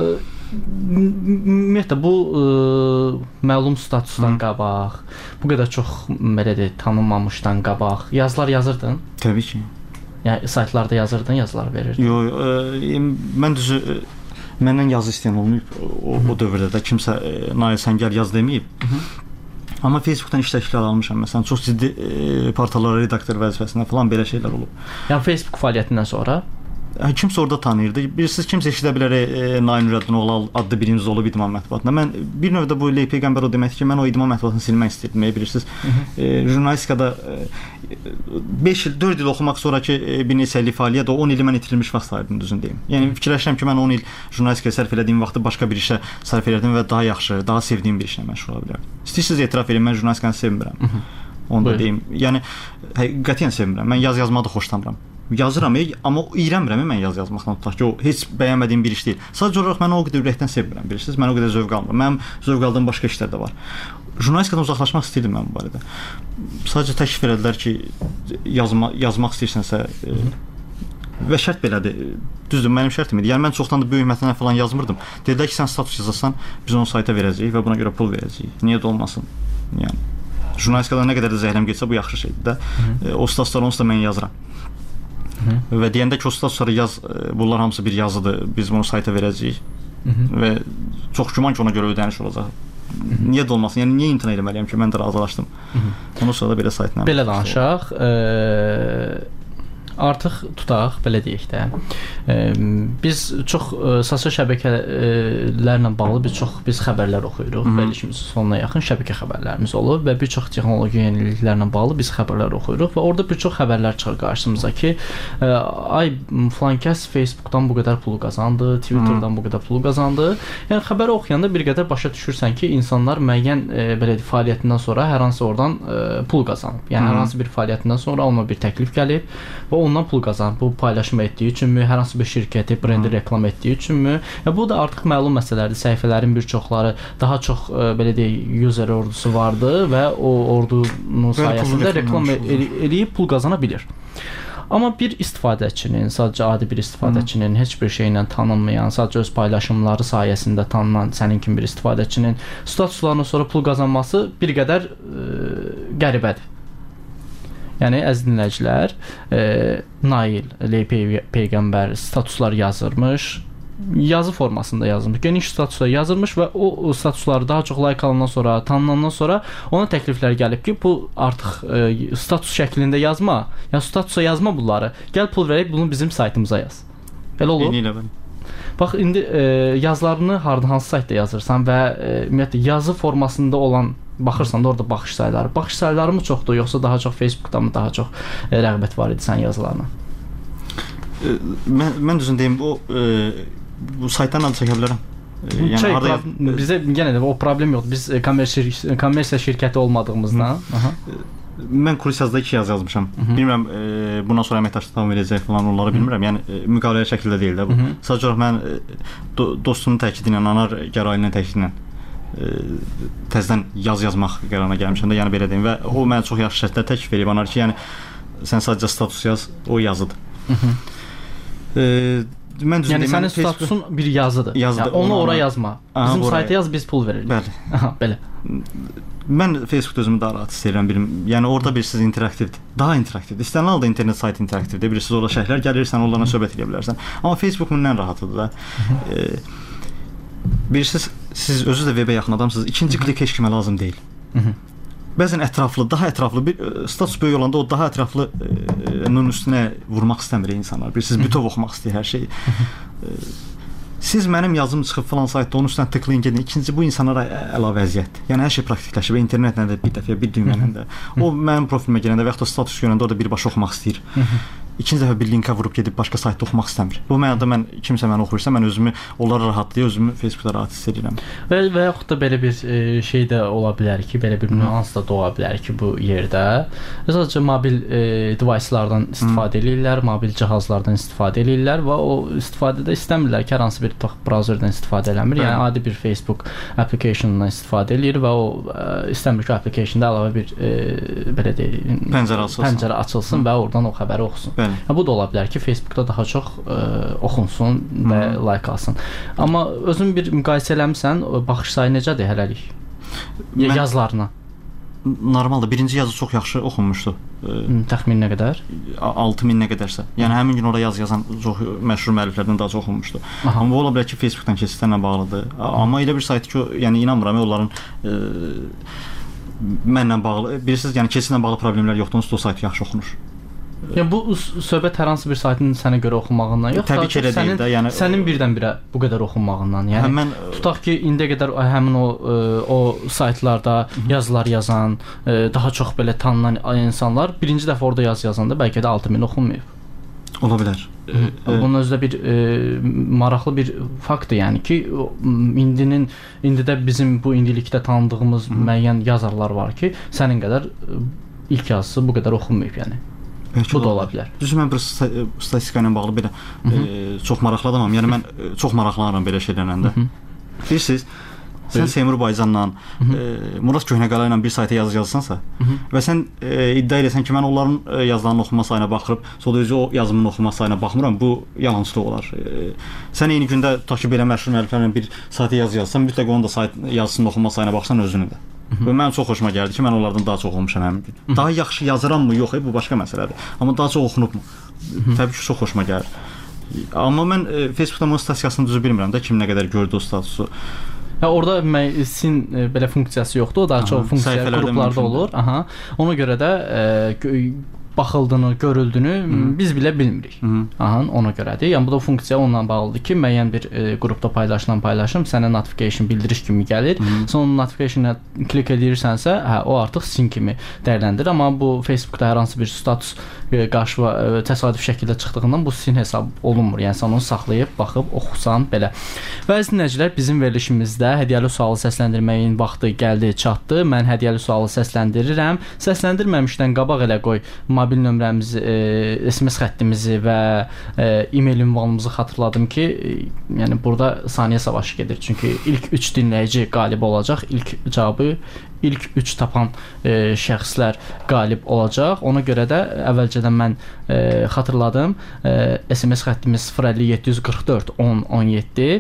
ümumiyyətlə bu ə, məlum statusdan Hı. qabaq, bu qədər çox belə deyək, tanınmamışdan qabaq yazılar yazırdın? Təbii ki. Yəni saytlarda yazırdın, yazılar verirdin. Yox, mən düzü ə, məndən yazı istəyən olmayıb o, o dövrdə də kimsə Nail sən gəl yaz deməyib. Hı -hı. Amma Facebookdan iş təklifləri almışam. Məsələn, çox ciddi e, portallara redaktor vəzifəsində falan belə şeylər olub. Yəni Facebook fəaliyyətindən sonra Hə, kimsə orada tanıyırdı. Bilirsiniz, kimsə eşidə bilər e, Nail Nurəddinoğlu adlı birinci olub idman mətbuatında. Mən bir növdə bu Leypey Qəmbər o deməkdir ki, mən o idman mətbuatını silmək istəyirdim. Bilirsiniz, e, jurnalistikada beş il, dörd il oxumaq sonraki e, bir neçə illik fəaliyyət, o on ili mən itirilmiş vaxt sayırdım, düzün deyim. Yəni fikirləşirəm ki, mən on il jurnalistikaya sərf elədiyim vaxtı başqa bir işə sərf elədim və daha yaxşı, daha sevdiyim bir işlə məşğul ola bilərdim. İstəyirsiniz etiraf edin, mən jurnalistikanı sevmirəm. Onu da deyim. Yəni qətiyyən sevmirəm. Mən yaz yazmağı da xoşlamıram. Yazıram, amma iyrənmirəm mən yaz yazmaqdan tutaq ki, o heç bəyənmədiyim bir iş deyil. Sadəcə olaraq mən o qədər ürəkdən sevmirəm, bilirsiniz? Mən o qədər zövq almıram. Mənim zövq aldığım başqa işlər də var. Jurnalistikadan uzaqlaşmaq istəyirdim mən bu barədə. Sadəcə təklif elədilər ki, yazma, yazmaq istəyirsənsə e, və şərt belədir. Düzdür, mənim şərtim idi. Yəni mən çoxdan da böyük mətnlər falan yazmırdım. Dedilər ki, sən status yazasan, biz onu sayta verəcəyik və buna görə pul verəcəyik. Niyə də olmasın? Yəni jurnalistikadan nə qədər də zəhləm getsə bu yaxşı şeydir də. E, o statuslar onsuz da mən yazıram. Hı. Və deyəndə ki, o statusları yaz, bunlar hamısı bir yazıdır, biz bunu sayta verəcəyik. Hı -hı. Və çox güman ki, ona görə ödəniş olacaq. Hı -hı. Niyə də olmasın? Yəni niyə imtina etməliyəm ki, mən də razılaşdım. Ondan sonra da belə saytla. Belə danışaq. Eee Artıq tutaq, belə deyək də. E, biz çox e, sosial şəbəkələrlə bağlı biz çox biz xəbərlər oxuyuruq. Verilişimizin sonuna yaxın şəbəkə xəbərlərimiz olur və bir çox texnoloji yeniliklərlə bağlı biz xəbərlər oxuyuruq və orada bir çox xəbərlər çıxır qarşımıza ki, e, ay falan kəs Facebookdan bu qədər pul qazandı, Twitterdan Hı. bu qədər pul qazandı. Yəni xəbəri oxuyanda bir qədər başa düşürsən ki, insanlar müəyyən e, belə deyək fəaliyyətindən sonra hər hansı oradan e, pul qazanıb. Yəni Hı. hər hansı bir fəaliyyətindən sonra ona bir təklif gəlib və ondan pul qazanıb. Bu paylaşım etdiyi üçünmü, hər hansı bir şirkəti, brendi reklam etdiyi üçünmü? Ya bu da artıq məlum məsələlərdir. Səhifələrin bir çoxları daha çox e, belə deyək user ordusu vardı və o ordunun sayəsində reklam eləyib pul qazana bilir. Amma bir istifadəçinin, sadəcə adi bir istifadəçinin, Hı. heç bir şeylə tanınmayan, sadəcə öz paylaşımları sayəsində tanınan sənin kimi bir istifadəçinin statuslarından sonra pul qazanması bir qədər e, qəribədir. Yəni əziz dinləyicilər, e, Nail Leypey Peyğəmbər statuslar yazırmış, yazı formasında yazılmış, geniş statuslar yazılmış və o, o statusları daha çox like alandan sonra, tanınandan sonra ona təkliflər gəlib ki, bu artıq e, status şəklində yazma, yəni statusa yazma bunları, gəl pul verək, bunu bizim saytımıza yaz. Belə olur. Eynilə mən. Bax, indi e, yazılarını hardan hansı saytda yazırsan və e, ümumiyyətlə yazı formasında olan baxırsan da orada baxış sayıları. Baxış sayıları mı çoxdur, yoxsa daha çox Facebookda mı daha çox e, rəğbət var idi sən yazılarına? E, mən, mən düzün deyim, o e, bu saytdan adı çəkə bilərəm. E, yəni şey, arada, bizdə yenə də o problem yoxdur. Biz e, kommersiya, kommersiya şirkəti olmadığımızdan. Aha. Mən kulis yazıda iki yaz yazmışam. Hı -hı. Bilmirəm, e, bundan sonra əməkdaşlıq davam edəcək falan onları bilmirəm. Yəni e, müqavilə şəklində deyil də bu. Hı -hı. Sadəcə olaraq mən e, do, dostumun təkidi ilə, anar gərayinin təkidi ilə təzədən yaz yazmaq qərarına gəlmişəm də, yəni belə deyim və o mənə çox yaxşı şərtlər təklif edib anar ki, yəni sən sadəcə status yaz, o yazıdır. Hı -hı. E, mən düzün yəni deyim, sənin statusun Facebook... bir yazıdır. yazıdır. Yəni, onu ora yazma. Aha, bizim oraya sayta yaz, biz pul veririk. Bəli. Aha, belə. Mən Facebook özümü daha rahat istəyirəm, bilim. Yəni orada bilirsiniz interaktivdir. Daha interaktivdir. İstənilən halda internet saytı interaktivdir. Bilirsiniz orada şərhlər gəlir, sən onlarla söhbət edə bilərsən. Amma Facebook bundan rahatıdır da. E, bilirsiniz, siz özünüz də webə yaxın adamsınız. İkinci klik heç kimə lazım deyil. Hı -hı. Bəzən ətraflı, daha ətraflı bir status böyük olanda o daha ətraflının üstünə vurmaq istəmir insanlar. Bilirsiniz, bütöv oxumaq istəyir hər şeyi. siz mənim yazım çıxıb falan saytda onun üstünə tıklayın gedin. İkinci bu insanlara əlavə əziyyət. Yəni hər şey praktikləşib, internetlə də bir dəfə, bir düyməylə də. O mənim profilimə gələndə və yaxud da status görəndə orada birbaşa oxumaq istəyir. İkinci dəfə bir linkə vurub gedib başqa saytda oxumaq istəmir. Bu mənada mən kimsə məni oxuyursa, mən özümü onlara rahatlayıb özümü Facebookda rahat hiss edirəm. Və və yaxud da belə bir e, şey də ola bilər ki, belə bir nüans da doğa bilər ki, bu yerdə sadəcə mobil e, devicelardan istifadə edirlər, mobil cihazlardan istifadə edirlər və o istifadədə istəmirlər ki, hər hansı bir browserdən istifadə eləmir. Yəni adi bir Facebook applicationdan istifadə edir və o e, istəmir ki, applicationda əlavə bir e, belə deyək, pəncərə açılsın, pəncərə açılsın Hı. və oradan o xəbəri oxusun. Bəli. Ya, bu da ola bilər ki, Facebookda daha çox ə, oxunsun və Hı. like alsın. Amma özün bir müqayisə eləmirsən, baxış sayı necədir hələlik? Mən, yazılarına. Normaldır. Birinci yazı çox yaxşı oxunmuşdu. Təxmin nə qədər? altı min nə qədərsə. Yəni həmin gün orada yaz yazan çox məşhur müəlliflərdən daha çox oxunmuşdu. Aha. Amma bu ola bilər ki, Facebookdan keçidlərlə bağlıdır. Amma elə bir sayt ki, yəni inanmıram, onların ə, mənlə bağlı, bilirsiniz, yəni keçidlə bağlı problemlər yoxdur, onsuz da o sayt yaxşı oxunur. Yəni bu söhbət hər hansı bir saytın sənə görə oxunmağından yox, təbii ki, elə sənin, deyil də, yəni sənin birdən-birə bu qədər oxunmağından. Yəni həmən, tutaq ki, indiyə qədər həmin o o saytlarda yazılar yazan, daha çox belə tanınan insanlar birinci dəfə orada yaz yazanda bəlkə də altı min oxunmayıb. Ola bilər. Bunun özdə bir e, maraqlı bir faktdır, yəni ki, indinin indidə bizim bu indilikdə tanıdığımız Hı. müəyyən yazarlar var ki, sənin qədər ilk yazısı bu qədər oxunmayıb, yəni. Belki bu da ola bilər. Düzdür, mən bir statistika ilə bağlı belə e, çox maraqlı adamam. Yəni mən e, çox maraqlanıram belə şeylərlə də. Bilirsiniz, sən Seymur Baycanla, e, Murad Köhnəqala ilə bir sayta yazı yazsansa və sən e, iddia edirsən ki, mən onların e, yazılarının oxunma sayına baxırıb, sonra özü o yazımın oxunma sayına baxmıram, bu yalançılıq olar. E, sən eyni gündə tutaq ki, belə məşhur müəlliflərlə bir sayta yazı yazsan, mütləq onun da sayt yazısının oxunma sayına baxsan özünün də. Və mənim çox xoşuma gəldi ki, mən onlardan daha çox oxumuşam həmin gün. Daha yaxşı yazırammı, yox, bu başqa məsələdir. Amma daha çox oxunubmu? Təbii ki, çox xoşuma gəlir. Amma mən e, Facebookda onun statistikasını düzü bilmirəm də, kim nə qədər gördü o statusu. Ya orada sin e, belə funksiyası yoxdur, o daha Aha, çox funksiya qruplarda olur. Aha. Ona görə də e, baxıldığını, görüldüyünü Hı. biz bilə bilmirik. Aha, ona görədir. Yəni bu da funksiya onunla bağlıdır ki, müəyyən bir e, qrupda paylaşılan paylaşım sənə notification bildiriş kimi gəlir. Hı. Sonra notification-a klik edirsənsə, hə, o artıq sin kimi dəyərləndirir. Amma bu Facebookda hər hansı bir status e, qarşıva e, təsadüf şəkildə çıxdığından bu sin hesab olunmur. Yəni sən onu saxlayıb, baxıb, oxusan belə. Və əziz dinləyicilər, bizim verilişimizdə hədiyyəli sualı səsləndirməyin vaxtı gəldi, çatdı. Mən hədiyyəli sualı səsləndirirəm. Səsləndirməmişdən qabaq elə qoy mobil nömrəmizi, e, S M S xəttimizi və e, e-mail ünvanımızı xatırladım ki, e, yəni burada saniyə savaşı gedir. Çünki ilk üç dinləyici qalib olacaq. İlk cavabı ilk üç tapan e, şəxslər qalib olacaq. Ona görə də əvvəlcədən mən e, xatırladım. E, S M S xəttimiz sıfır əlli yeddi yüz qırx dörd on on yeddi.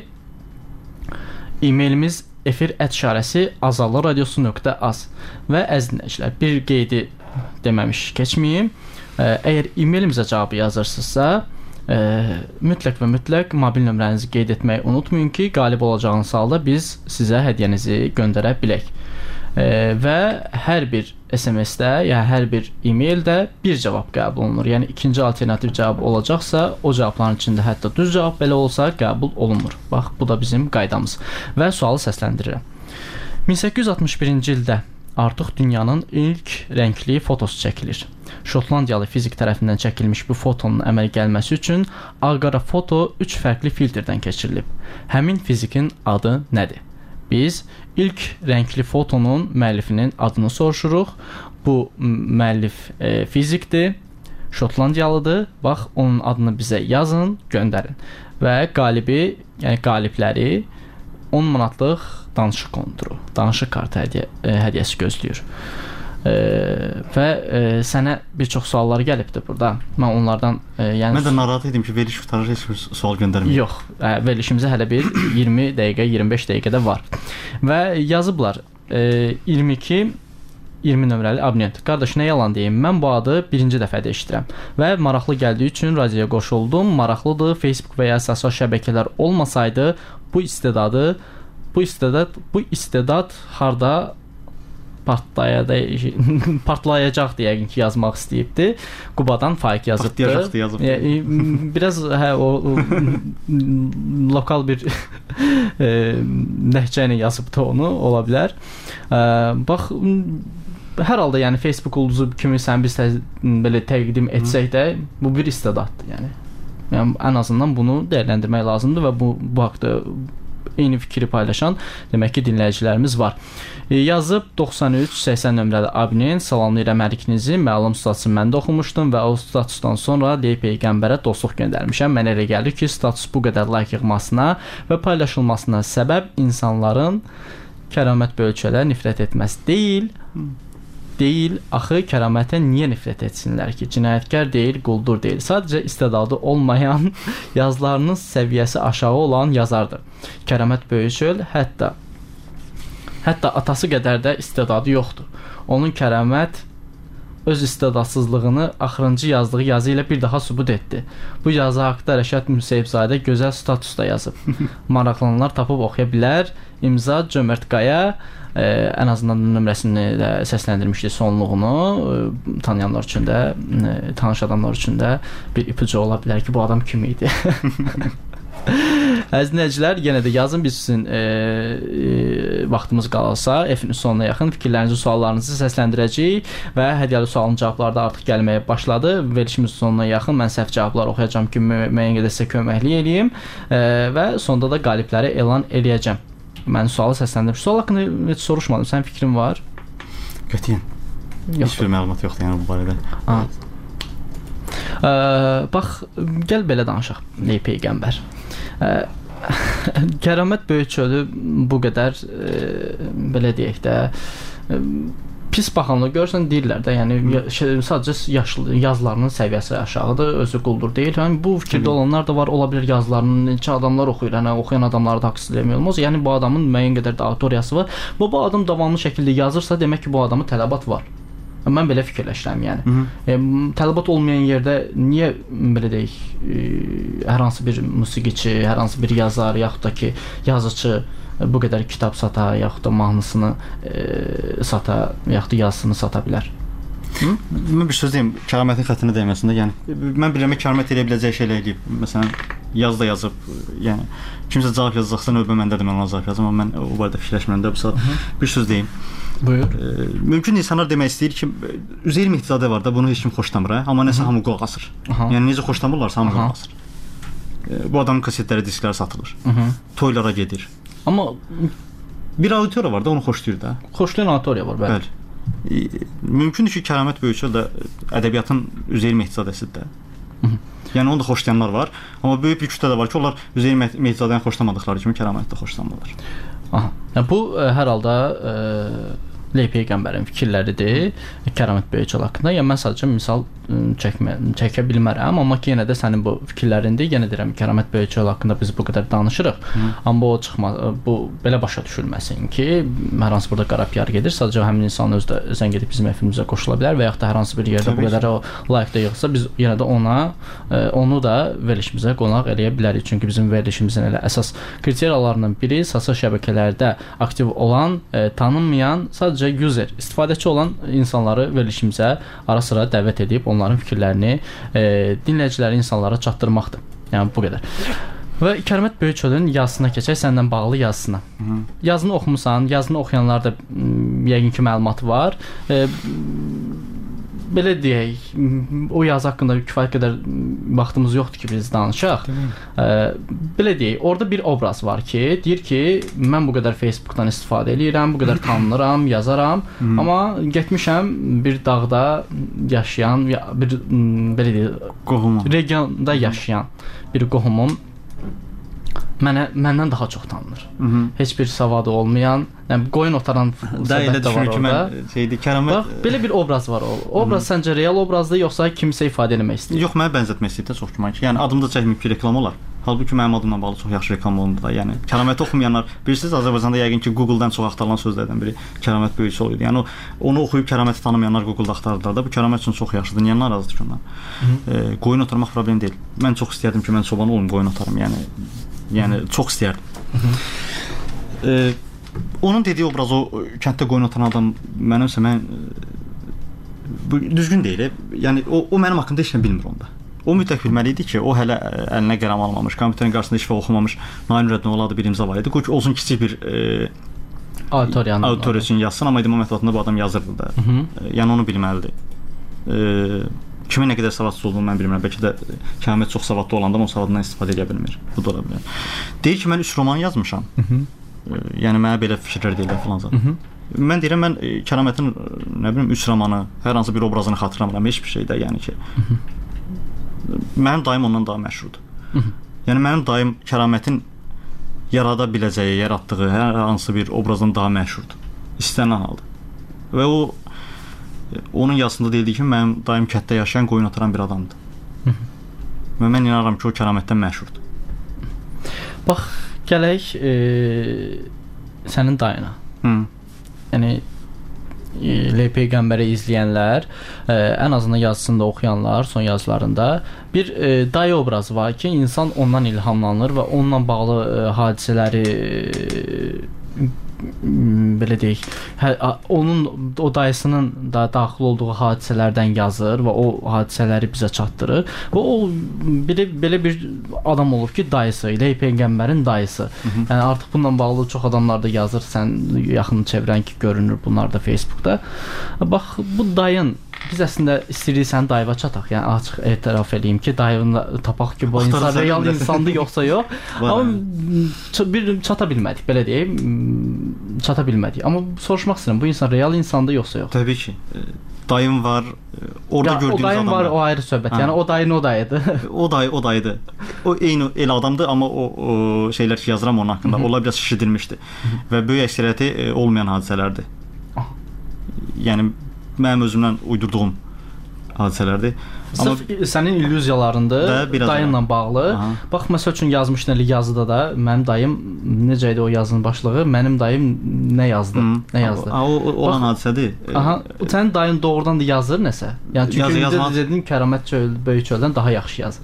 E-mailimiz efir ət işarəsi azallı radiosu nöqtə az. Və əziz dinləyicilər, bir qeydi deməmiş keçməyim. Əgər e-mailimizə cavabı yazırsınızsa, e, mütləq və mütləq mobil nömrənizi qeyd etməyi unutmayın ki, qalib olacağınız halda biz sizə hədiyyənizi göndərə bilək. E, və hər bir S M S-də, yəni hər bir e-maildə bir cavab qəbul olunur. Yəni ikinci alternativ cavab olacaqsa, o cavabların içində hətta düz cavab belə olsa qəbul olunmur. Bax, bu da bizim qaydamız. Və sualı səsləndirirəm. min səkkiz yüz altmış birinci ildə artıq dünyanın ilk rəngli fotosu çəkilir. Şotlandiyalı fizik tərəfindən çəkilmiş bu fotonun əmələ gəlməsi üçün ağ-qara foto üç fərqli filtrdən keçirilib. Həmin fizikin adı nədir? Biz ilk rəngli fotonun müəllifinin adını soruşuruq. Bu müəllif e, fizikdir, Şotlandiyalıdır. Bax, onun adını bizə yazın, göndərin. Və qalibi, yəni qalibləri on manatlıq danışıq konturu, danışıq kartı hədiyyə, e, hədiyyəsi gözləyir. E, və e, sənə bir çox suallar gəlibdir burada. Mən onlardan e, yəni Mən də narahat edim ki, veriliş qurtarır, heç bir sual göndərməyim. Yox, e, verilişimizə hələ bir iyirmi dəqiqə, iyirmi beş dəqiqədə var. Və yazıblar e, iyirmi iki iyirmi nömrəli abonent. Qardaş, nə yalan deyim, mən bu adı birinci dəfədə eşidirəm və maraqlı gəldiyi üçün radioya qoşuldum. Maraqlıdır. Facebook və ya sosial şəbəkələr olmasaydı bu istedadı Bu istedad, bu istedad harda partlayacaq, partlayacaqdı yəqin ki, yazmaq istəyibdi. Qubadan Faiq yazıbdı. Partlayacaqdı yazıbdı. E, biraz hə o, o lokal bir e, ləhcə ilə yazıbdı onu, ola bilər. E, bax, hər halda yəni Facebook ulduzu kimi sən biz tə, belə təqdim etsək də bu bir istedaddır, yəni. Yəni ən azından bunu dəyərləndirmək lazımdır və bu bu haqqda eyni fikri paylaşan demək ki, dinləyicilərimiz var. E, yazıb doxsan üç səksən nömrəli abunent, salamlayıram hər ikinizi. Məlum statusunu mən də oxumuşdum və o statusdan sonra Ley Peyğəmbərə dostluq göndərmişəm. Mənə elə gəlir ki, status bu qədər like yığmasına və paylaşılmasına səbəb insanların kəramət bölçələrə nifrət etməsi deyil. Deyil, axı kəramətə niyə nifrət etsinlər ki? Cinayətkar deyil, quldur deyil. Sadəcə istedadı olmayan, yazılarının səviyyəsi aşağı olan yazardır. Kəramət Böyükçöl hətta hətta atası qədər də istedadı yoxdur. Onun kəramət öz istedadsızlığını axırıncı yazdığı yazı ilə bir daha sübut etdi. Bu yazı haqqında Rəşad Müseyibzadə gözəl statusda yazıb. Maraqlananlar tapıb oxuya bilər. İmza Cömert Qaya. Ee, ən azından nömrəsini də səsləndirmişdi, sonluğunu. E, tanıyanlar üçün də, e, tanış adamlar üçün də bir ipucu ola bilər ki, bu adam kim idi. Əziz dinləyicilər, yenə də yazın, biz sizin e, e, vaxtımız qalsa F-in sonuna yaxın fikirlərinizi, suallarınızı səsləndirəcəyik və hədiyyəli sualın cavabları da artıq gəlməyə başladı. Verilişimizin sonuna yaxın mən səhv cavablar oxuyacağam ki, müəyyən qədər sizə köməklik eləyim e, və sonda da qalibləri elan eləyəcəm. Mən sualı səsləndirmişəm. Sual haqqında heç soruşmadım. Sənin fikrin var? Qətiyyən. Heç bir məlumat yoxdur yəni bu barədə. Ha. Ə, bax, gəl belə danışaq. Ley Peyğəmbər. Ə, Kəramət Böyükçölü bu qədər ə, belə deyək də ə, pis baxanlar görürsən deyirlər də, yəni şey, sadəcə yaşlı yazılarının səviyyəsi aşağıdır, özü quldur deyil. Yəni bu fikirdə olanlar da var, ola bilər yazılarını neçə adamlar oxuyur, yəni oxuyan adamları da haqsız demək olmaz. Yəni bu adamın müəyyən qədər də auditoriyası var. Bu, bu adam davamlı şəkildə yazırsa, demək ki, bu adamın tələbat var. Mən belə fikirləşirəm, yəni. E, tələbat olmayan yerdə niyə belə deyək, e, hər hansı bir musiqiçi, hər hansı bir yazar, yaxud da ki, yazıcı bu qədər kitab sata, yaxud da mahnısını e, sata, yaxud da yazısını sata bilər. Hı? Mən bir söz deyim, kəramətin xəttinə dəyməsində, yəni mən bilirəm ki, kəramət edə biləcək şeylər eləyib. Məsələn, yaz da yazıb, yəni kimsə cavab yazacaqsa növbə məndədir, mən ona cavab yazım, amma mən o barədə fikirləşmirəm də bu saat. Bir söz deyim. Buyur. E, mümkün insanlar demək istəyir ki, Üzeyir Mehdizadə var da, bunu heç kim xoşlamır, amma nəsə hamı qulaq asır. Aha. Yəni necə xoşlamırlarsa hamı qulaq asır. E, bu adamın kasetləri, diskləri satılır. Aha. Toylara gedir. Amma bir auditoriya var da, onu xoşlayır da. Xoşlayan auditoriya var, bəli. Bəli. Mümkündür ki, Kəramət Böyükçöl də ədəbiyyatın Üzeyir Mehdizadəsidir də. Yəni onu da xoşlayanlar var, amma böyük bir kütlə də var ki, onlar Üzeyir Mehdizadəni xoşlamadıqları kimi Kəraməti də xoşlamırlar. Aha. Yəni bu ə, hər halda ə, Ley Peyğəmbərin fikirləridir Kəramət Böyükçöl haqqında. Yəni mən sadəcə misal çəkmə, çəkə bilmərəm, amma ki, yenə də sənin bu fikirlərindir. Yenə deyirəm, Kəramət Böyükçöl haqqında biz bu qədər danışırıq. Hı. Amma o çıxma, bu belə başa düşülməsin ki, hər hansı burada qara P R gedir. Sadəcə həmin insan özü də zəng edib bizim efimizə qoşula bilər və yaxud da hər hansı bir yerdə Təbii bu qədər o like-da yığsa, biz yenə də ona ə, onu da verilişimizə qonaq eləyə bilərik. Çünki bizim verilişimizin elə əsas kriteriyalarından biri sosial şəbəkələrdə aktiv olan, ə, tanınmayan, sadəcə user, istifadəçi olan insanları verilişimizə ara-sıra dəvət edib onların fikirlərini e, dinləyiciləri insanlara çatdırmaqdır. Yəni bu qədər. Və Kəramət Böyükçölün yazısına keçək, səndən bağlı yazısına. Hı. Yazını oxumusan, yazını oxuyanlar da yəqin ki məlumatı var. E, belə deyək, o yazı haqqında kifayət qədər vaxtımız yoxdur ki, biz danışaq. E, belə deyək, orada bir obraz var ki, deyir ki, mən bu qədər Facebookdan istifadə edirəm, bu qədər tanınıram, yazaram, Hı. amma getmişəm bir dağda yaşayan, bir belə deyək, qohumum, regionda yaşayan bir qohumum mənə məndən daha çox tanınır. Hı -hı. Heç bir savadı olmayan, yəni qoyun otaran söhbət də var orada. Şeydi, Kəramət. Bax, belə bir obraz var o. Obraz Hı -hı. səncə real obrazdır, yoxsa kimsə ifadə etmək istəyir? Yox, mənə bənzətmək istəyir də çox güman ki. Yəni adımda çəkməyib ki, reklam olar. Halbuki mənim adımla bağlı çox yaxşı reklam olundu da. Yəni Kəraməti oxumayanlar, bilirsiniz, Azərbaycanda yəqin ki, Google-dan çox axtarılan sözlərdən biri Kəramət Böyükçöl idi. Yəni o, onu oxuyub Kəraməti tanımayanlar Google-da axtardılar da. Bu Kəramət üçün çox yaxşıdır. Niyə narazıdır ki ondan? E, qoyun otarmaq problem deyil. Mən çox istərdim ki, mən çoban olum, qoyun otarım. Yəni Yəni çox istərdim. E, onun dediyi obraz o kənddə qoyun otan adam mənimsə mən bu düzgün deyil. Yəni o o mənim haqqımda heç nə bilmir onda. O mütləq bilməli idi ki, o hələ əlinə qələm almamış, kompüterin qarşısında işfə oxumamış, Nail Nurəddinoğlu adlı bir imza var idi. Qoy ki, olsun kiçik bir e, auditoriyanın auditoriya üçün yazsın, amma idman mətbuatında bu adam yazırdı da. Hı -hı. E, yəni onu bilməlidir. E, kimin nə qədər savadsız olduğunu mən bilmirəm. Bəlkə də Kəmət çox savadlı olanda o savadından istifadə edə bilmir. Bu da ola bilər. Deyir ki, mən üç roman yazmışam. Hı -hı. E, yəni mənə belə fikirlər deyirlər falan zət. Mən deyirəm, mən e, Kəramətin nə bilim üç romanı, hər hansı bir obrazını xatırlamıram, heç bir şey də, yəni ki. Hı -hı. Mənim dayım ondan daha məşhurdur. Hı -hı. Yəni mənim dayım Kəramətin yarada biləcəyi, yaratdığı hər hansı bir obrazdan daha məşhurdur. İstənilən halda. Və o onun yazısında deyildi ki, mənim dayım kənddə yaşayan, qoyun otaran bir adamdır. Hı -hı. Və mən inanıram ki, o Kəramətdən məşhurdur. Bax, gələk e, sənin dayına. Hı. Yəni L Peyğəmbəri izləyənlər, ə, ən azından yazısında oxuyanlar, son yazılarında bir ə, dayı obrazı var ki, insan ondan ilhamlanır və onunla bağlı ə, hadisələri ə, belə deyək, hə, onun o dayısının da daxil olduğu hadisələrdən yazır və o hadisələri bizə çatdırır. Və o belə belə bir adam olub ki, dayısı, L Peyğəmbərin dayısı. Hı -hı. Yəni artıq bununla bağlı çox adamlar da yazır, sən yaxın çevrən ki, görünür bunlar da Facebookda. Bax, bu dayın biz əslində istəyirik sən dayıva çataq. Yəni açıq etiraf eləyim ki, dayını tapaq ki, bu insan real insandır yoxsa yox. Amma bir çata bilmədik, belə deyim. Çata bilmədik. Amma soruşmaq istəyirəm, bu insan real insandır yoxsa yox? Təbii ki. Dayım var. Orada ya, gördüyümüz adam var. O dayım var, o ayrı söhbət. Hə. Yəni o dayın o dayıdır. o dayı o dayıdır. O eyni elə adamdır, amma o, o şeylər ki yazıram onun haqqında. Onlar biraz şişirdilmişdi. Və böyük əksəriyyəti olmayan hadisələrdir. Yəni mənim özümdən uydurduğum hadisələrdir. Sırf sənin illüziyalarındır, dayınla bağlı. Aha. Bax, məsəl üçün yazmışdın yazıda da, mənim dayım, necə idi o yazının başlığı, mənim dayım nə yazdı, Hı. nə yazdı. Ha, o, o olan Bax, hadisədir. Aha, sənin dayın doğrudan da yazır nəsə? Yəni çünki yazı, yazmaq... dedin, Kəramət çöl, Böyük çöldən daha yaxşı yazır.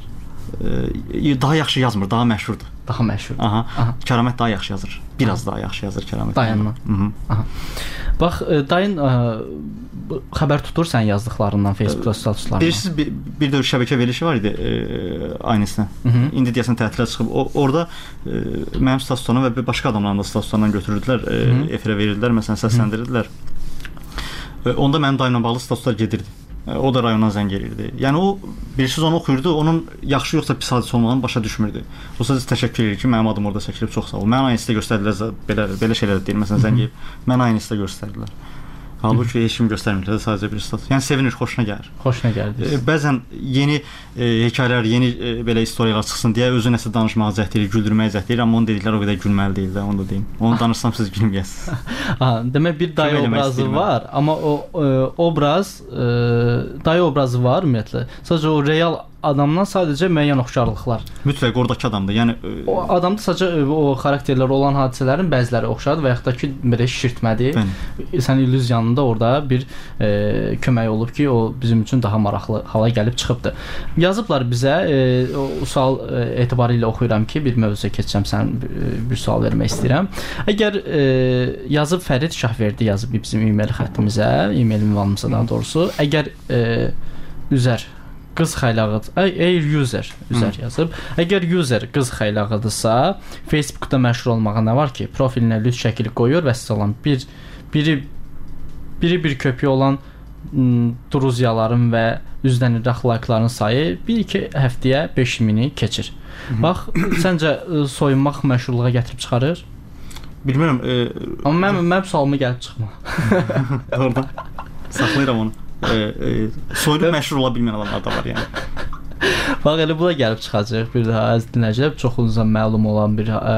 Ee, daha yaxşı yazmır, daha məşhurdur. Daha məşhur. Aha. Aha. Kəramət daha yaxşı yazır. Biraz Aha. daha yaxşı yazır Kəramət. Dayından. Aha. Bax, dayın ə, xəbər tutur sən yazdıqlarından Facebook statuslarından. Bilirsiniz, bir, bir də şəbəkə verilişi var idi e, aynısına. İndi deyəsən tətilə çıxıb. O, orada e, mənim statuslarımdan və başqa adamların da statuslarından götürürdülər, e, efirə verirdilər, məsələn səsləndirirdilər. E, onda mənim dayımla bağlı statuslar gedirdi. O da rayondan zəng edirdi. Yəni o birisiz onu oxuyurdu, onun yaxşı yoxsa pis hadisə olmağını başa düşmürdü. O sadəcə təşəkkür edir ki, mənim adım orada çəkilib, çox sağ ol. Mən aynı istə göstərdilər, belə belə şeylər deyir. Məsələn zəng edib, mən aynı istə göstərdilər. Halbuki heç kim göstərmirlər, sadəcə bir status. Yəni sevinir, xoşuna gəlir. Xoşuna gəlir. E, bəzən yeni e, hekayələr, yeni e, belə istoriyalar çıxsın deyə özü nəsə danışmağa cəhd edir, güldürməyə cəhd edir, amma onun dedikləri o qədər gülməli deyil də, onu da deyim. Onu danışsam siz gülməyəsiniz. Aha, demək bir dayı obrazı var, amma o e, obraz, e, dayı obrazı var ümumiyyətlə. Sadəcə o real adamdan sadəcə müəyyən oxşarlıqlar. Mütləq oradakı adamdır. Yəni o adamda sadəcə o xarakterlər olan hadisələrin bəziləri oxşardır və yaxud da ki belə şişirtmədir. Sən illüziyanında orada bir e, kömək olub ki, o bizim üçün daha maraqlı hala gəlib çıxıbdı. Yazıblar bizə, e, o sual e, etibarilə oxuyuram ki, bir mövzuya keçəcəm, sən bir, bir sual vermək istəyirəm. Əgər e, yazıb Fərid Şahverdi yazıb bizim e-mail xəttimizə, e-mail ünvanımıza daha doğrusu, əgər e, üzər qız xəylağıdır. Ey user, user Hı. yazıb. Əgər user qız xəylağıdırsa, Facebookda məşhur olmağa nə var ki? Profilinə lüt şəkili qoyur və salam bir biri biri bir köpüyü olan druziyaların və üzdən iraq like'ların sayı bir-iki həftəyə beş mini keçir. Hı. Bax, səncə soyunmaq məşhurluğa gətirib çıxarır? Bilmirəm. E, Amma mən mənim sualıma gəlib çıxma. Orada saxlayıram onu. E, e, soyunub məşhur ola bilməyən adamlar da var yəni. Bax elə bu da gəlib çıxacaq. Bir daha əziz dinləyicilər, çoxunuzdan məlum olan bir ə,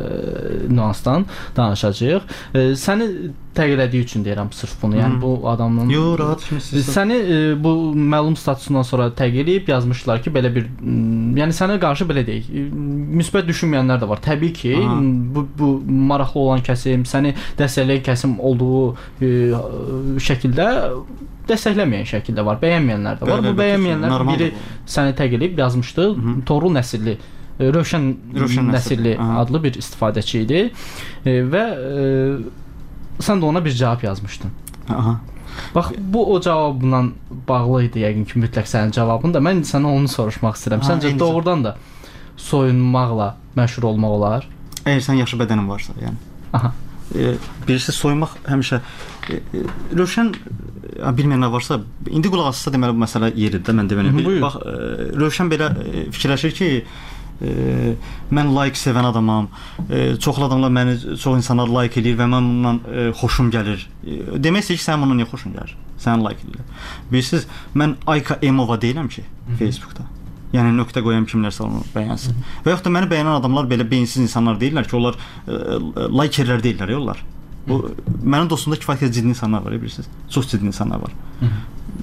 nüansdan danışacağıq. Ə, səni təqdir etdiyi üçün deyirəm sırf bunu. Yəni bu adamın Yo, rahat kimsiniz? Səni ə, bu məlum statusundan sonra təqdir edib yazmışlar ki, belə bir yəni sənə qarşı belə deyək, müsbət düşünməyənlər də var. Təbii ki, Aha. bu bu maraqlı olan kəsim, səni dəstəkləyən kəsim olduğu ə, şəkildə dəstəkləməyən şəkildə var, bəyənməyənlər də var. Bəli, bu bəyənməyənlər biri səni təqdir edib yazmışdı. Hı-hı. Toğrul Nəsilli, Rövşən, Rövşən Nəsilli adlı bir istifadəçi idi. E, və e, sən də ona bir cavab yazmışdın. Aha. Bax, bu o cavabla bağlı idi yəqin ki, mütləq sənin cavabın da. Mən sənə onu soruşmaq istəyirəm. Ha, Səncə doğrudan da soyunmaqla məşhur olmaq olar? Əgər sən yaxşı bədənin varsa, yəni. Aha. E, birisi soyunmaq həmişə e, e, Rövşən e, bilməyən nə varsa, indi qulaq assa deməli bu məsələ yeridir də, mən deməli. Bax, e, Rövşən belə e, fikirləşir ki, e, mən like sevən adamam. E, çoxlu adamlar məni, çox insanlar like eləyir və mən bundan e, xoşum gəlir. E, demək istəyir ki, sənin bundan niyə xoşun gəlir? Sən like eləyirlər. Bilirsiniz, mən Ayka Emova deyiləm ki, Facebookda. Yəni nöqtə qoyan kimlərsə onu bəyənsin. Hı -hı. Və yaxud da məni bəyənən adamlar belə beyinsiz insanlar deyirlər ki, onlar e, likerlər deyirlər, onlar. Bu Hı -hı. Mənim dostumda kifayət ciddi insanlar var, bilirsiniz. Çox ciddi insanlar var. Hı -hı.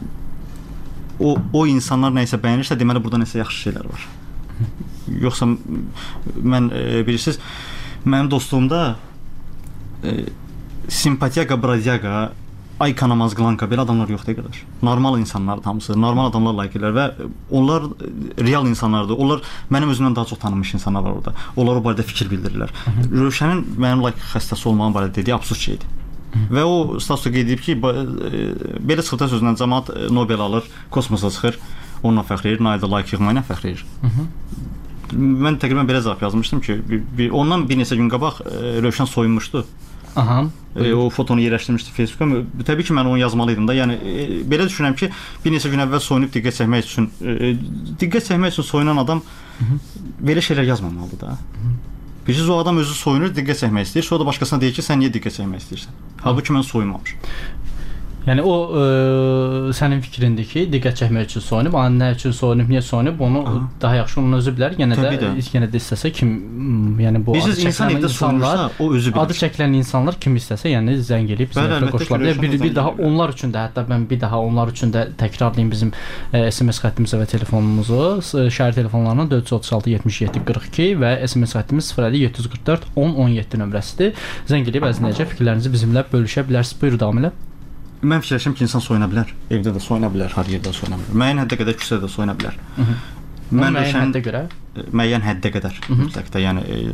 O o insanlar nəyisə bəyənirsə, deməli burada nəsə yaxşı şeylər var. Hı -hı. Yoxsa mən e, bilirsiniz, mənim dostluğumda e, simpatiyaga, bradyaga, Ayka Namazqlanka belə adamlar yoxdur qədər. Normal insanlar hamısı, normal adamlar like edirlər və onlar real insanlardır. Onlar mənim özümdən daha çox tanınmış insanlar var orada. Onlar o barədə fikir bildirirlər. Rövşənin mənim like xəstəsi olmağım barədə dediyi absurd şeydir. Hı -hı. Və o statusda qeyd edib ki, belə çıxdı sözündən cəmaət Nobel alır, kosmosa çıxır, onunla fəxr edir, Naildə like yığmayla fəxr edir. Hı -hı. Mən təqribən belə cavab yazmışdım ki, bir, bir, ondan bir neçə gün qabaq Rövşən soyunmuşdu. Aha. E, o fotonu yerləşdirmişdi Facebooka. Təbii ki, mən onu yazmalıydım da. Yəni e, belə düşünürəm ki, bir neçə gün əvvəl soyunub diqqət çəkmək üçün, e, diqqət çəkmək üçün soyunan adam Hı -hı. belə şeylər yazmamalıdır da. Bilirsiniz, o adam özü soyunur, diqqət çəkmək istəyir. Sonra da başqasına deyir ki, sən niyə diqqət çəkmək istəyirsən? Halbuki mən soyunmamışam. Yəni o e, sənin fikrindir ki, diqqət çəkmək üçün soyunub, amma nə üçün soyunub, niyə soyunub, onu Aha. daha yaxşı onun özü bilər. Yenə də, də yenə də istəsə kim, yəni bu Biz adı insan çəkilən insanlar, o özü bilir. Adı çəkilən insanlar kim istəsə, yəni zəng edib bizə qoşula bilər. Bir, bir daha onlar üçün də, hətta mən bir daha onlar üçün də təkrarlayım bizim e, S M S xəttimizə və telefonumuzu. Şəhər telefonlarından dörd yüz otuz altı yetmiş yeddi qırx iki və S M S xəttimiz sıfır əlli yeddi yüz qırx dörd on on yeddi nömrəsidir. Zəng edib əzinəcə fikirlərinizi bizimlə bölüşə bilərsiniz. Buyur davam elə. Mən fikirləşirəm ki, insan soyuna bilər. Evdə də soyuna bilər, hər yerdə soyuna bilər. Müəyyən həddə qədər küçədə də soyuna bilər. Hı -hı. Mən müəyyən həddə görə? Müəyyən həddə qədər. Mütləq də, yəni e,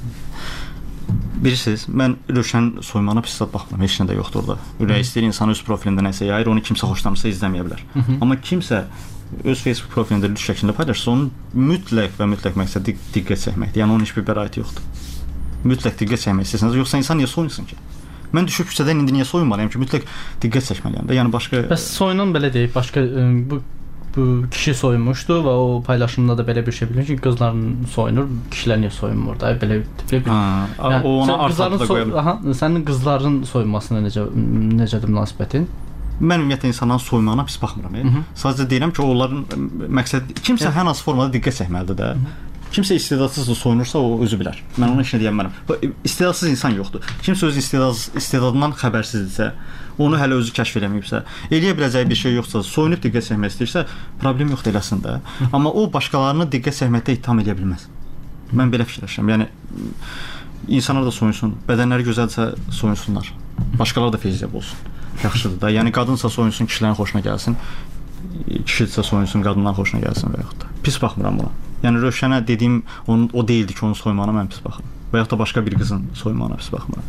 bilirsiniz, mən Rövşən soymağına pis baxmıram. Heç nə də yoxdur orada. Ürək istəyir insan öz profilində nəsə yayır, onu kimsə xoşlamırsa izləməyə bilər. Hı -hı. Amma kimsə öz Facebook profilində lüt şəklində paylaşsa, onun mütləq və mütləq məqsədi diqqət çəkməkdir. Yəni onun heç bir bəraəti yoxdur. Mütləq diqqət çəkmək istəsəniz, yoxsa insan niyə soyunsun ki? Mən düşüb küçədən indi niyə soyunmalıyam ki, mütləq diqqət çəkməliyəm də. Yəni başqa Bəs soyunan belə deyək, başqa bu bu kişi soyunmuşdu və o paylaşımda da belə bir şey bilir ki, qızların soyunur, kişilər niyə soyunmur da, belə tipli bir. Ha, yəni, o ona artıq da qoya bilər. Aha, sənin qızların soyunmasına necə necədir münasibətin? Mən ümumiyyətlə insanların soyunmağına pis baxmıram. E. Sadəcə deyirəm ki, onların məqsəd kimsə hər hansı formada diqqət çəkməlidir də. Hı -hı. Kimsə istedadsız da soyunursa o özü bilər. Mən ona heç nə deyə bilmərəm. İstedadsız insan yoxdur. Kimsə öz istedad istedadından xəbərsizdirsə, onu hələ özü kəşf eləməyibsə, eləyə biləcəyi bir şey yoxsa, soyunub diqqət çəkmək istəyirsə, problem yoxdur eləsin də. Amma o başqalarını diqqət çəkməkdə ittiham edə bilməz. Mən belə fikirləşirəm. Yəni insanlar da soyunsun, bədənləri gözəlsə soyunsunlar. Başqaları da feyziyab olsun. Yaxşıdır da. Yəni qadınsa soyunsun, kişilərin xoşuna gəlsin. Kişisə soyunsun, qadınların xoşuna gəlsin və yaxud da. Pis baxmıram buna. Yəni Rövşənə dediyim onun o deyildi ki, onun soymağına mən pis baxıram. Və yaxud da başqa bir qızın soymağına pis baxmıram.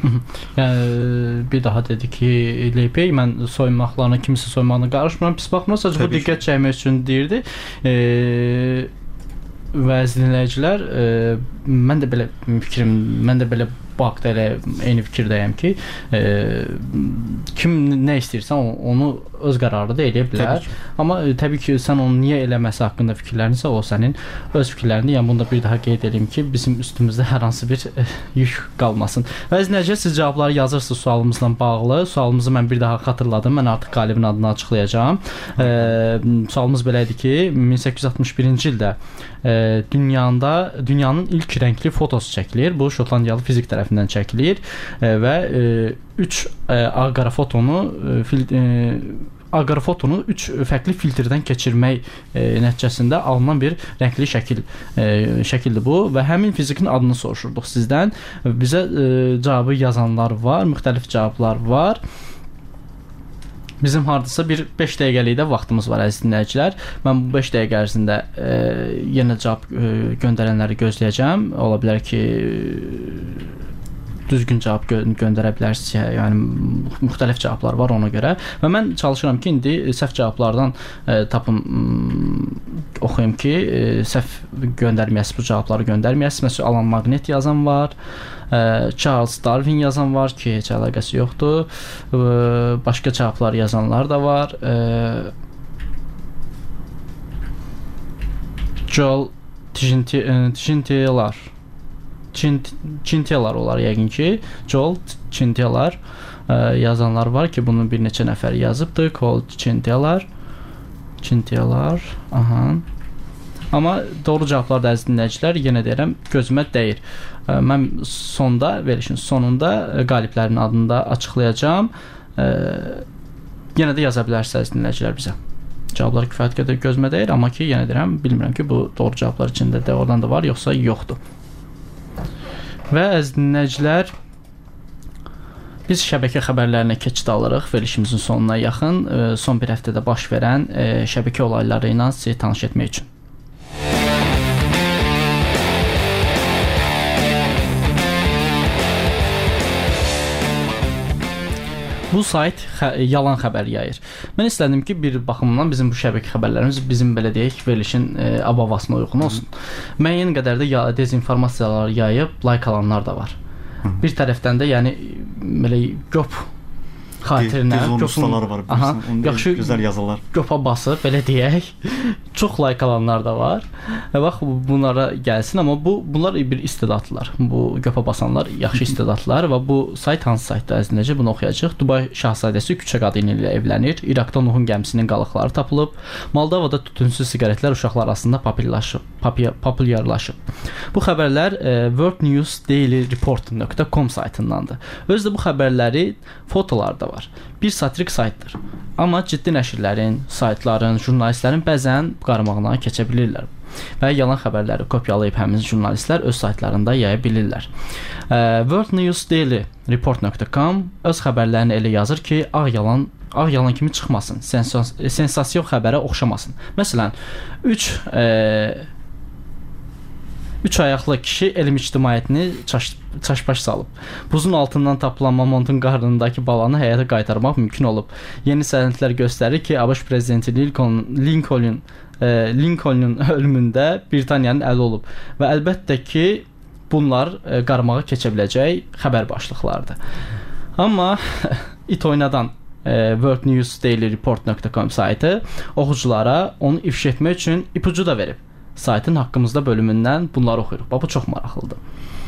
Yəni bir daha dedi ki, Leypey, mən soymaqlarına, kimisi soymağına qarışmıram, pis baxmıram. Sadəcə bu diqqət çəkmək üçün deyirdi. Eee və dinləyicilər, e, mən də belə fikrim, mən də belə baxdı elə eyni fikirdəyəm ki, e, kim nə istəyirsə onu öz qərarı da eləyə bilər. Təbii Amma e, təbii ki, sən onu niyə eləməsi haqqında fikirlərinsə o sənin öz fikirlərini. Yəni bunu da bir daha qeyd edeyim ki, bizim üstümüzdə hər hansı bir e, yük qalmasın. Və dinləyicilər, siz cavabları yazırsınız sualımızla bağlı. Sualımızı mən bir daha xatırladım. Mən artıq qalibin adını açıqlayacağam. E, sualımız belə idi ki, min səkkiz yüz altmış birinci ildə e, dünyada dünyanın ilk rəngli fotosu çəkilir. Bu Şotlandiyalı fizik tərəfindən çəkilir e, və üç e, ağ-qara fotonu e, fil, e, ağ-qara fotonu üç fərqli filtrdən keçirmək e, nəticəsində alınan bir rəngli şəkil e, şəkildir bu və həmin fizikin adını soruşurduq sizdən. Bizə e, cavabı yazanlar var, müxtəlif cavablar var. Bizim hardasa bir beş dəqiqəlik də vaxtımız var əziz dinləyicilər. Mən bu beş dəqiqə ərzində e, yenə cavab e, göndərənləri gözləyəcəm. Ola bilər ki, düzgün cavab gö göndərə bilərsinizsə, yəni müxtəlif cavablar var ona görə. Və mən çalışıram ki, indi səhv cavablardan e, tapım oxuyum ki, e, səhv göndərməyəsiniz, bu cavabları göndərməyəsiniz. Məsələn, Alan Magnet yazan var, e, Charles Darwin yazan var ki, heç əlaqəsi yoxdur. E, başqa cavablar yazanlar da var. E, Joel Chintelar Chintelar olar yəqin ki, Joel Chintelar yazanlar var ki, bunu bir neçə nəfər yazıbdır. Joel Chintelar Chintelar, aha. Amma doğru cavablar da əziz dinləyicilər, yenə deyirəm, gözümə dəyir. Mən sonda, verilişin sonunda qaliblərin adını da açıqlayacağam. Yenə də yaza bilərsiniz dinləyicilər bizə. Cavablar kifayət qədər gözümə dəyir, amma ki, yenə deyirəm, bilmirəm ki, bu doğru cavablar içində də oradan da var, yoxsa yoxdur. Və əziz dinləyicilər, biz şəbəkə xəbərlərinə keçid alırıq verilişimizin sonuna yaxın, son bir həftədə baş verən şəbəkə olayları ilə sizi tanış etmək üçün. Bu sayt xə yalan xəbər yayır. Mən istədim ki, bir baxımdan bizim bu şəbəkə xəbərlərimiz bizim belə deyək, verilişin e, abavasına uyğun olsun. Müəyyən qədər də ya dezinformasiyalar yayıb like alanlar da var. Hı. Bir tərəfdən də yəni belə göp xatirinə göpüstalar var, aha, yaxşı gözəl yazılar. Göpa basıb belə deyək, çox like alanlar da var. Və bax bunlara gəlsin, amma bu bunlar bir istedadlılar. Bu göpa basanlar yaxşı istedadlılar və bu sayt hansı saytda əzləcə bunu oxuyacağıq. Dubay şahzadəsi küçə qadını ilə evlənir. İraqda Nuhun gəmisinin qalıqları tapılıb. Moldovada tütünsüz siqaretlər uşaqlar arasında populyarlaşıb. populyarlaşıb. Bu xəbərlər e, world news daily report nöqtə com saytındandır. Özdə bu xəbərləri fotolar da var. Bir satirik saytdır. Amma ciddi nəşrlərin, saytların, jurnalistlərin bəzən qarmağına keçə bilirlər. Və yalan xəbərləri kopyalayıb həmin jurnalistlər öz saytlarında yaya bilirlər. E, world news daily report nöqtə com öz xəbərlərini elə yazır ki, ağ yalan ağ yalan kimi çıxmasın, sensas sensasiyon xəbərə oxşamasın. Məsələn, üç e, üç ayaqlı kişi elm ictimaiyyətini çaş, çaşbaş salıb. Buzun altından tapılan mamontun qarnındakı balanı həyata qaytarmaq mümkün olub. Yeni sənədlər göstərir ki, ABŞ prezidenti Lincoln, Lincoln, e, Lincolnun ölümündə Britaniyanın əli olub. Və əlbəttə ki, bunlar e, qarmağa keçə biləcək xəbər başlıqlarıdır. Amma it oynadan e, world news daily report nöqtə com saytı oxuculara onu ifşa etmək üçün ipucu da verib. Saytın haqqımızda bölümündən bunları oxuyuruq. Bu çox maraqlıdır.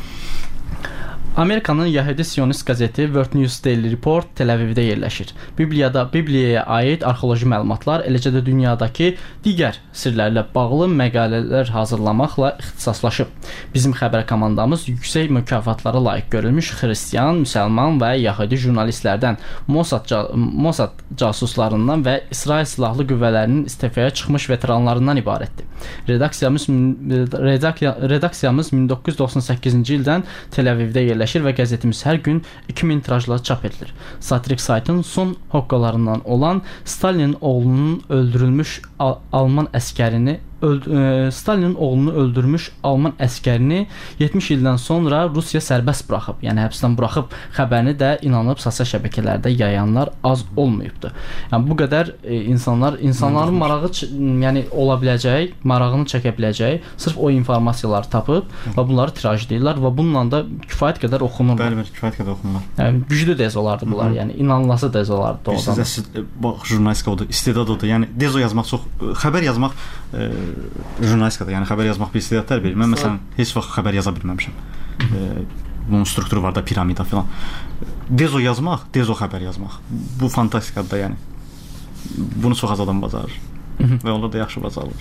Amerikanın Yəhudi Sionist qəzeti World News Daily Report Tel Avivdə yerləşir. Bibliyada Bibliyaya aid arxeoloji məlumatlar, eləcə də dünyadakı digər sirlərlə bağlı məqalələr hazırlamaqla ixtisaslaşıb. Bizim xəbər komandamız yüksək mükafatlara layiq görülmüş xristian, müsəlman və Yəhudi jurnalistlərdən, Mossad, Mossad casuslarından və İsrail silahlı qüvvələrinin istifaya çıxmış veteranlarından ibarətdir. Redaksiyamız redaksiyamız min doqquz yüz doxsan səkkizinci ildən Tel Avivdə yerləşir və qəzetimiz hər gün iki min tirajla çap edilir. Satirik saytın son hoqqalarından olan Stalinin oğlunun öldürülmüş Al Alman əskərini Öld e, Stalinin oğlunu öldürmüş Alman əskərini yetmiş ildən sonra Rusiya sərbəst buraxıb, yəni həbsdən buraxıb xəbərini də inanıb sosial şəbəkələrdə yayanlar az olmayıbdı. Yəni bu qədər e, insanlar insanların marağı yəni ola biləcək, marağını çəkə biləcək, sırf o informasiyaları tapıb və bunları tiraj edirlər və bununla da kifayət qədər oxunur. Bəli, bəli, kifayət qədər oxunur. Yəni güclü dez olardı bunlar, yəni inanılası dez olardı doğrudan. Siz bax jurnalistika odur, istedad odur. Yəni dezo yazmaq çox, xəbər yazmaq e, jurnalistikada, yəni xəbər yazmaq bir istedadlar verir. Mən məsələn heç vaxt xəbər yaza bilməmişəm. E, bunun strukturu var da, piramida filan. Dezo yazmaq, dezo xəbər yazmaq. Bu fantastikadır da, yəni. Bunu çox az adam bacarır. Və onlar da yaxşı bacarır.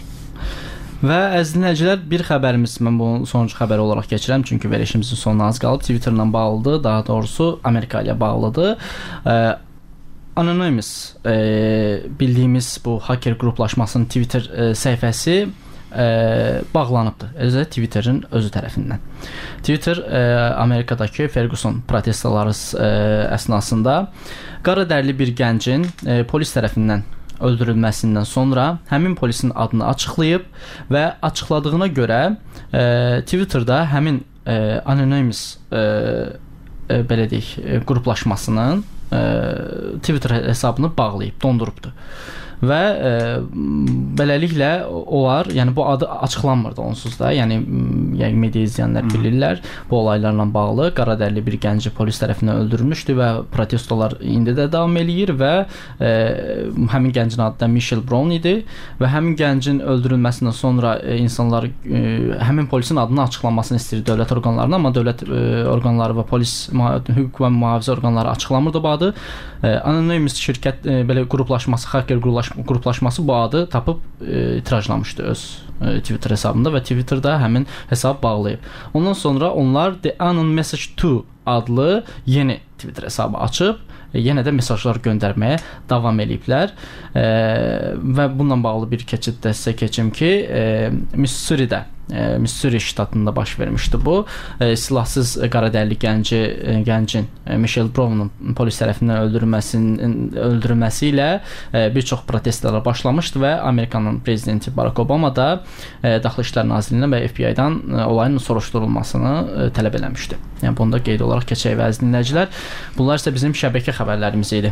Və əziz dinləyicilər, bir xəbərimiz, mən bunu sonuncu xəbər olaraq keçirəm, çünki verilişimizin sonuna az qalıb. Twitterla bağlıdır, daha doğrusu Amerika ilə bağlıdır. E, Anonymous e, bildiyimiz bu hacker qruplaşmasının Twitter e, səhifəsi e, bağlanıbdır. Özü Twitterin özü tərəfindən. Twitter e, Amerikadakı Ferguson protestoları e, əsnasında qara dərli bir gəncin e, polis tərəfindən öldürülməsindən sonra həmin polisin adını açıqlayıb və açıqladığına görə e, Twitterda həmin e, Anonymous e, e, belə deyək, e, qruplaşmasının e, Twitter hesabını bağlayıb, dondurubdu. Və e, beləliklə onlar, yəni bu adı açıqlanmırdı onsuz da. Yəni yəni media izləyənlər bilirlər. Bu olaylarla bağlı qaradərili bir gənci polis tərəfindən öldürülmüşdü və protestolar indi də davam eləyir və e, həmin gəncin adı da Michelle Brown idi və həmin gəncin öldürülməsindən sonra e, insanlar e, həmin polisin adını açıqlanmasını istəyir dövlət orqanlarına, amma dövlət e, orqanları və polis, hüquq və mühafizə orqanları açıqlamırdı bu adı. E, Anonymous şirkət e, belə qruplaşması, hacker qruplaşması qruplaşması bu adı tapıb e, tirajlamışdı öz e, Twitter hesabında və Twitterda həmin hesab bağlayıb. Ondan sonra onlar The Anon Message two adlı yeni Twitter hesabı açıb e, yenə də mesajlar göndərməyə davam eləyiblər. E, və bununla bağlı bir keçid də sizə keçim ki, e, Missouridə E, Missouri ştatında baş vermişdi bu. E, silahsız qaradərili gənci e, gəncin e, Michelle Brown'un polis tərəfindən öldürülməsinin öldürülməsi ilə e, bir çox protestlər başlamışdı və Amerikanın prezidenti Barack Obama da e, Daxili İşlər Nazirliyindən və F B I-dan e, olayın soruşdurulmasını e, tələb eləmişdi. Yəni bunu da qeyd olaraq keçək və əziz dinləyicilər, bunlar isə bizim şəbəkə xəbərlərimiz idi.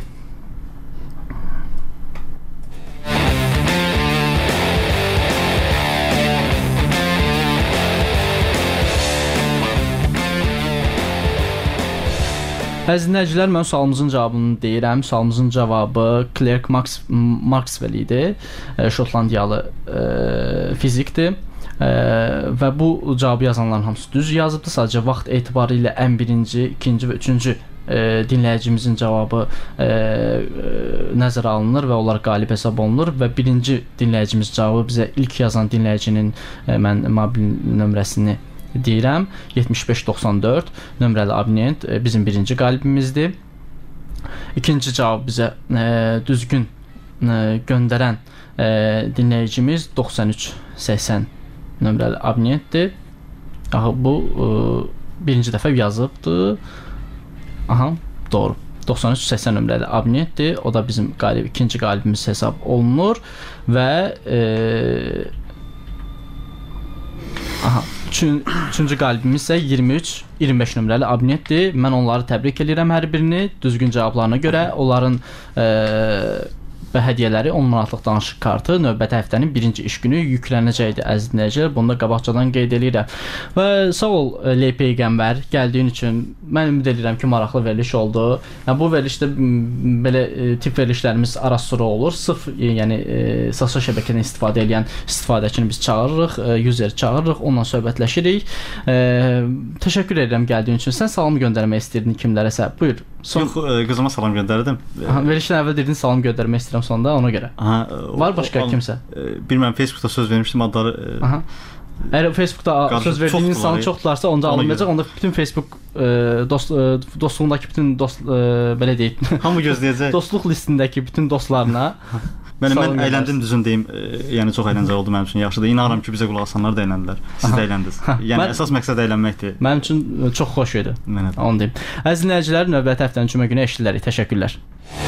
Əziz dinləyicilər, mən sualımızın cavabını deyirəm. Sualımızın cavabı Clerk Max Maxwell idi. E, Şotlandiyalı e, fizikdir. E, və bu cavabı yazanların hamısı düz yazıbdı. Sadəcə vaxt etibarı ilə ən birinci, ikinci və üçüncü e, dinləyicimizin cavabı e, e, nəzərə alınır və onlar qalib hesab olunur və birinci dinləyicimiz cavabı bizə ilk yazan dinləyicinin e, mən mobil nömrəsini deyirəm, yetmiş beş doxsan dörd nömrəli abonent e, bizim birinci qalibimizdir. İkinci cavab bizə e, düzgün e, göndərən e, dinləyicimiz doxsan üç səksən nömrəli abonentdir. Aha, bu e, birinci dəfə yazıbdı. Aha, doğru. doxsan üç səksən nömrəli abonentdir. O da bizim qalib, ikinci qalibimiz hesab olunur və e, aha, üçüncü qalibimiz isə iyirmi üç iyirmi beş nömrəli abonentdir. Mən onları təbrik edirəm hər birini düzgün cavablarına görə. Onların e, və hədiyyələri on manatlıq danışıq kartı növbəti həftənin birinci iş günü yüklənəcəkdir əziz dinləyicilər. Bunu da qabaqcadan qeyd edirəm. Və sağ ol L Peyğəmbər, gəldiyin üçün. Mən ümid edirəm ki, maraqlı veriliş oldu. Yəni bu verilişdə belə e, tip verilişlərimiz arasıra olur. Sırf e, yəni e, sosial şəbəkədən istifadə edən istifadəçini biz çağırırıq, e, user çağırırıq, onunla söhbətləşirik. E, təşəkkür edirəm gəldiyin üçün. Sən salam göndərmək istəyirdin kimlərəsə? Buyur. Son... Yox, e, qızıma salam göndərdim. Aha, verilişdən əvvəl dedin salam göndərmək istəyirəm sonda ona görə. Aha, o, var başqa o, kimsə? E, bilmirəm, Facebookda söz vermişdim adları. E, Aha. Əgər Facebookda söz verdiyin insan çoxdurlarsa onda alınmayacaq. Onda bütün Facebook e, dost e, dostluğundakı bütün dost e, belə deyək. Hamı gözləyəcək. Dostluq listindəki bütün dostlarına. Mən mən əyləndim düzün deyim. E, yəni çox əyləncəli oldu mənim üçün. Yaxşıdır. İnanıram ki, bizə qulaq asanlar da əyləndilər. Siz də əyləndiniz. Yəni mən, əsas məqsəd əylənməkdir. Mənim üçün çox xoş idi. Onu deyim. Əziz dinləyicilər, növbəti həftənin cümə günü eşidilərik. Təşəkkürlər.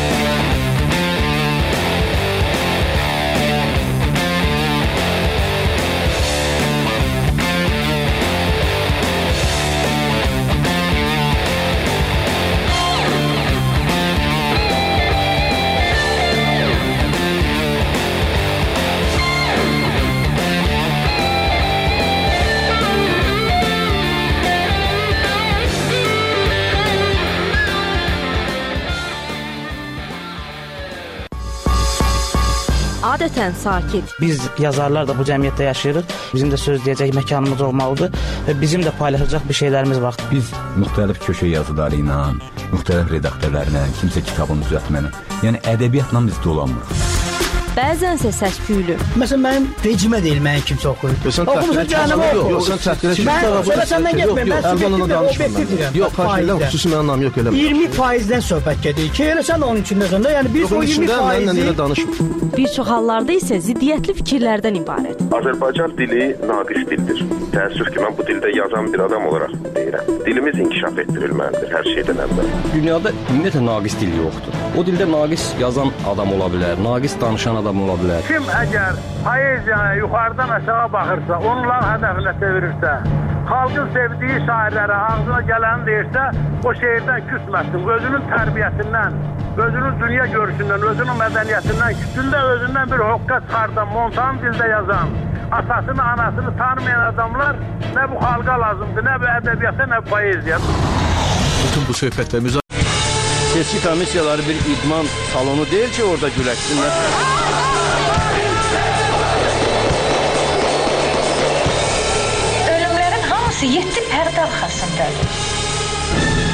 Adətən sakit. Biz yazarlar da bu cəmiyyətdə yaşayırıq. Bizim də söz deyəcək məkanımız olmalıdır və bizim də paylaşacaq bir şeylərimiz var. Biz müxtəlif köşə yazıları ilə, müxtəlif redaktörlərlə, kimsə kitabını düzəltməklə, yəni ədəbiyyatla biz dolanmırıq. Bəzənsə səs-küylü. Məsələn, mənim vecimə deyil, mənim kimsə oxuyur. Oxumusun cəhənnəmə oxu. Yox, sən çəkdirə ki. Mən sonra səndən getməyim, mən subjektiv, obyektiv deyirəm. Yox, faizdən, xüsusi mənim anlam yox, eləmə. iyirmi faizdən söhbət gedir ki, elə sən də onun içində sonda, yəni biz o iyirmi faizi... Bir çox hallarda isə ziddiyyətli fikirlərdən ibarət. Azərbaycan dili naqis dildir. Təəssüf ki, mən bu dildə yazan bir adam olaraq deyirəm. Dilimiz inkişaf etdirilməlidir hər şeydən əvvəl. Dünyada ümumiyyətlə naqis dil yoxdur. O dildə naqis yazan adam ola bilər, naqis danışan adam ola bilər. Kim əgər poeziyaya yuxarıdan aşağı baxırsa, onlar hədəfinə çevirirsə, xalqın sevdiyi şairlərə ağzına gələni deyirsə, o şeirdən küsməsin. Özünün tərbiyəsindən, özünün dünya görüşündən, özünün mədəniyyətindən, kütündə özündən bir hoqqa çıxardan, montan dildə yazan, atasını, anasını tanımayan adamlar nə bu xalqa lazımdır, nə bu ədəbiyyata, nə bu poeziya. Bütün bu söhbətlər müzakirə Seçki komissiyaları bir idman salonu deyil ki, orada güləşsinlər. Ölümlərin hamısı yeddi pərdə arxasındadır.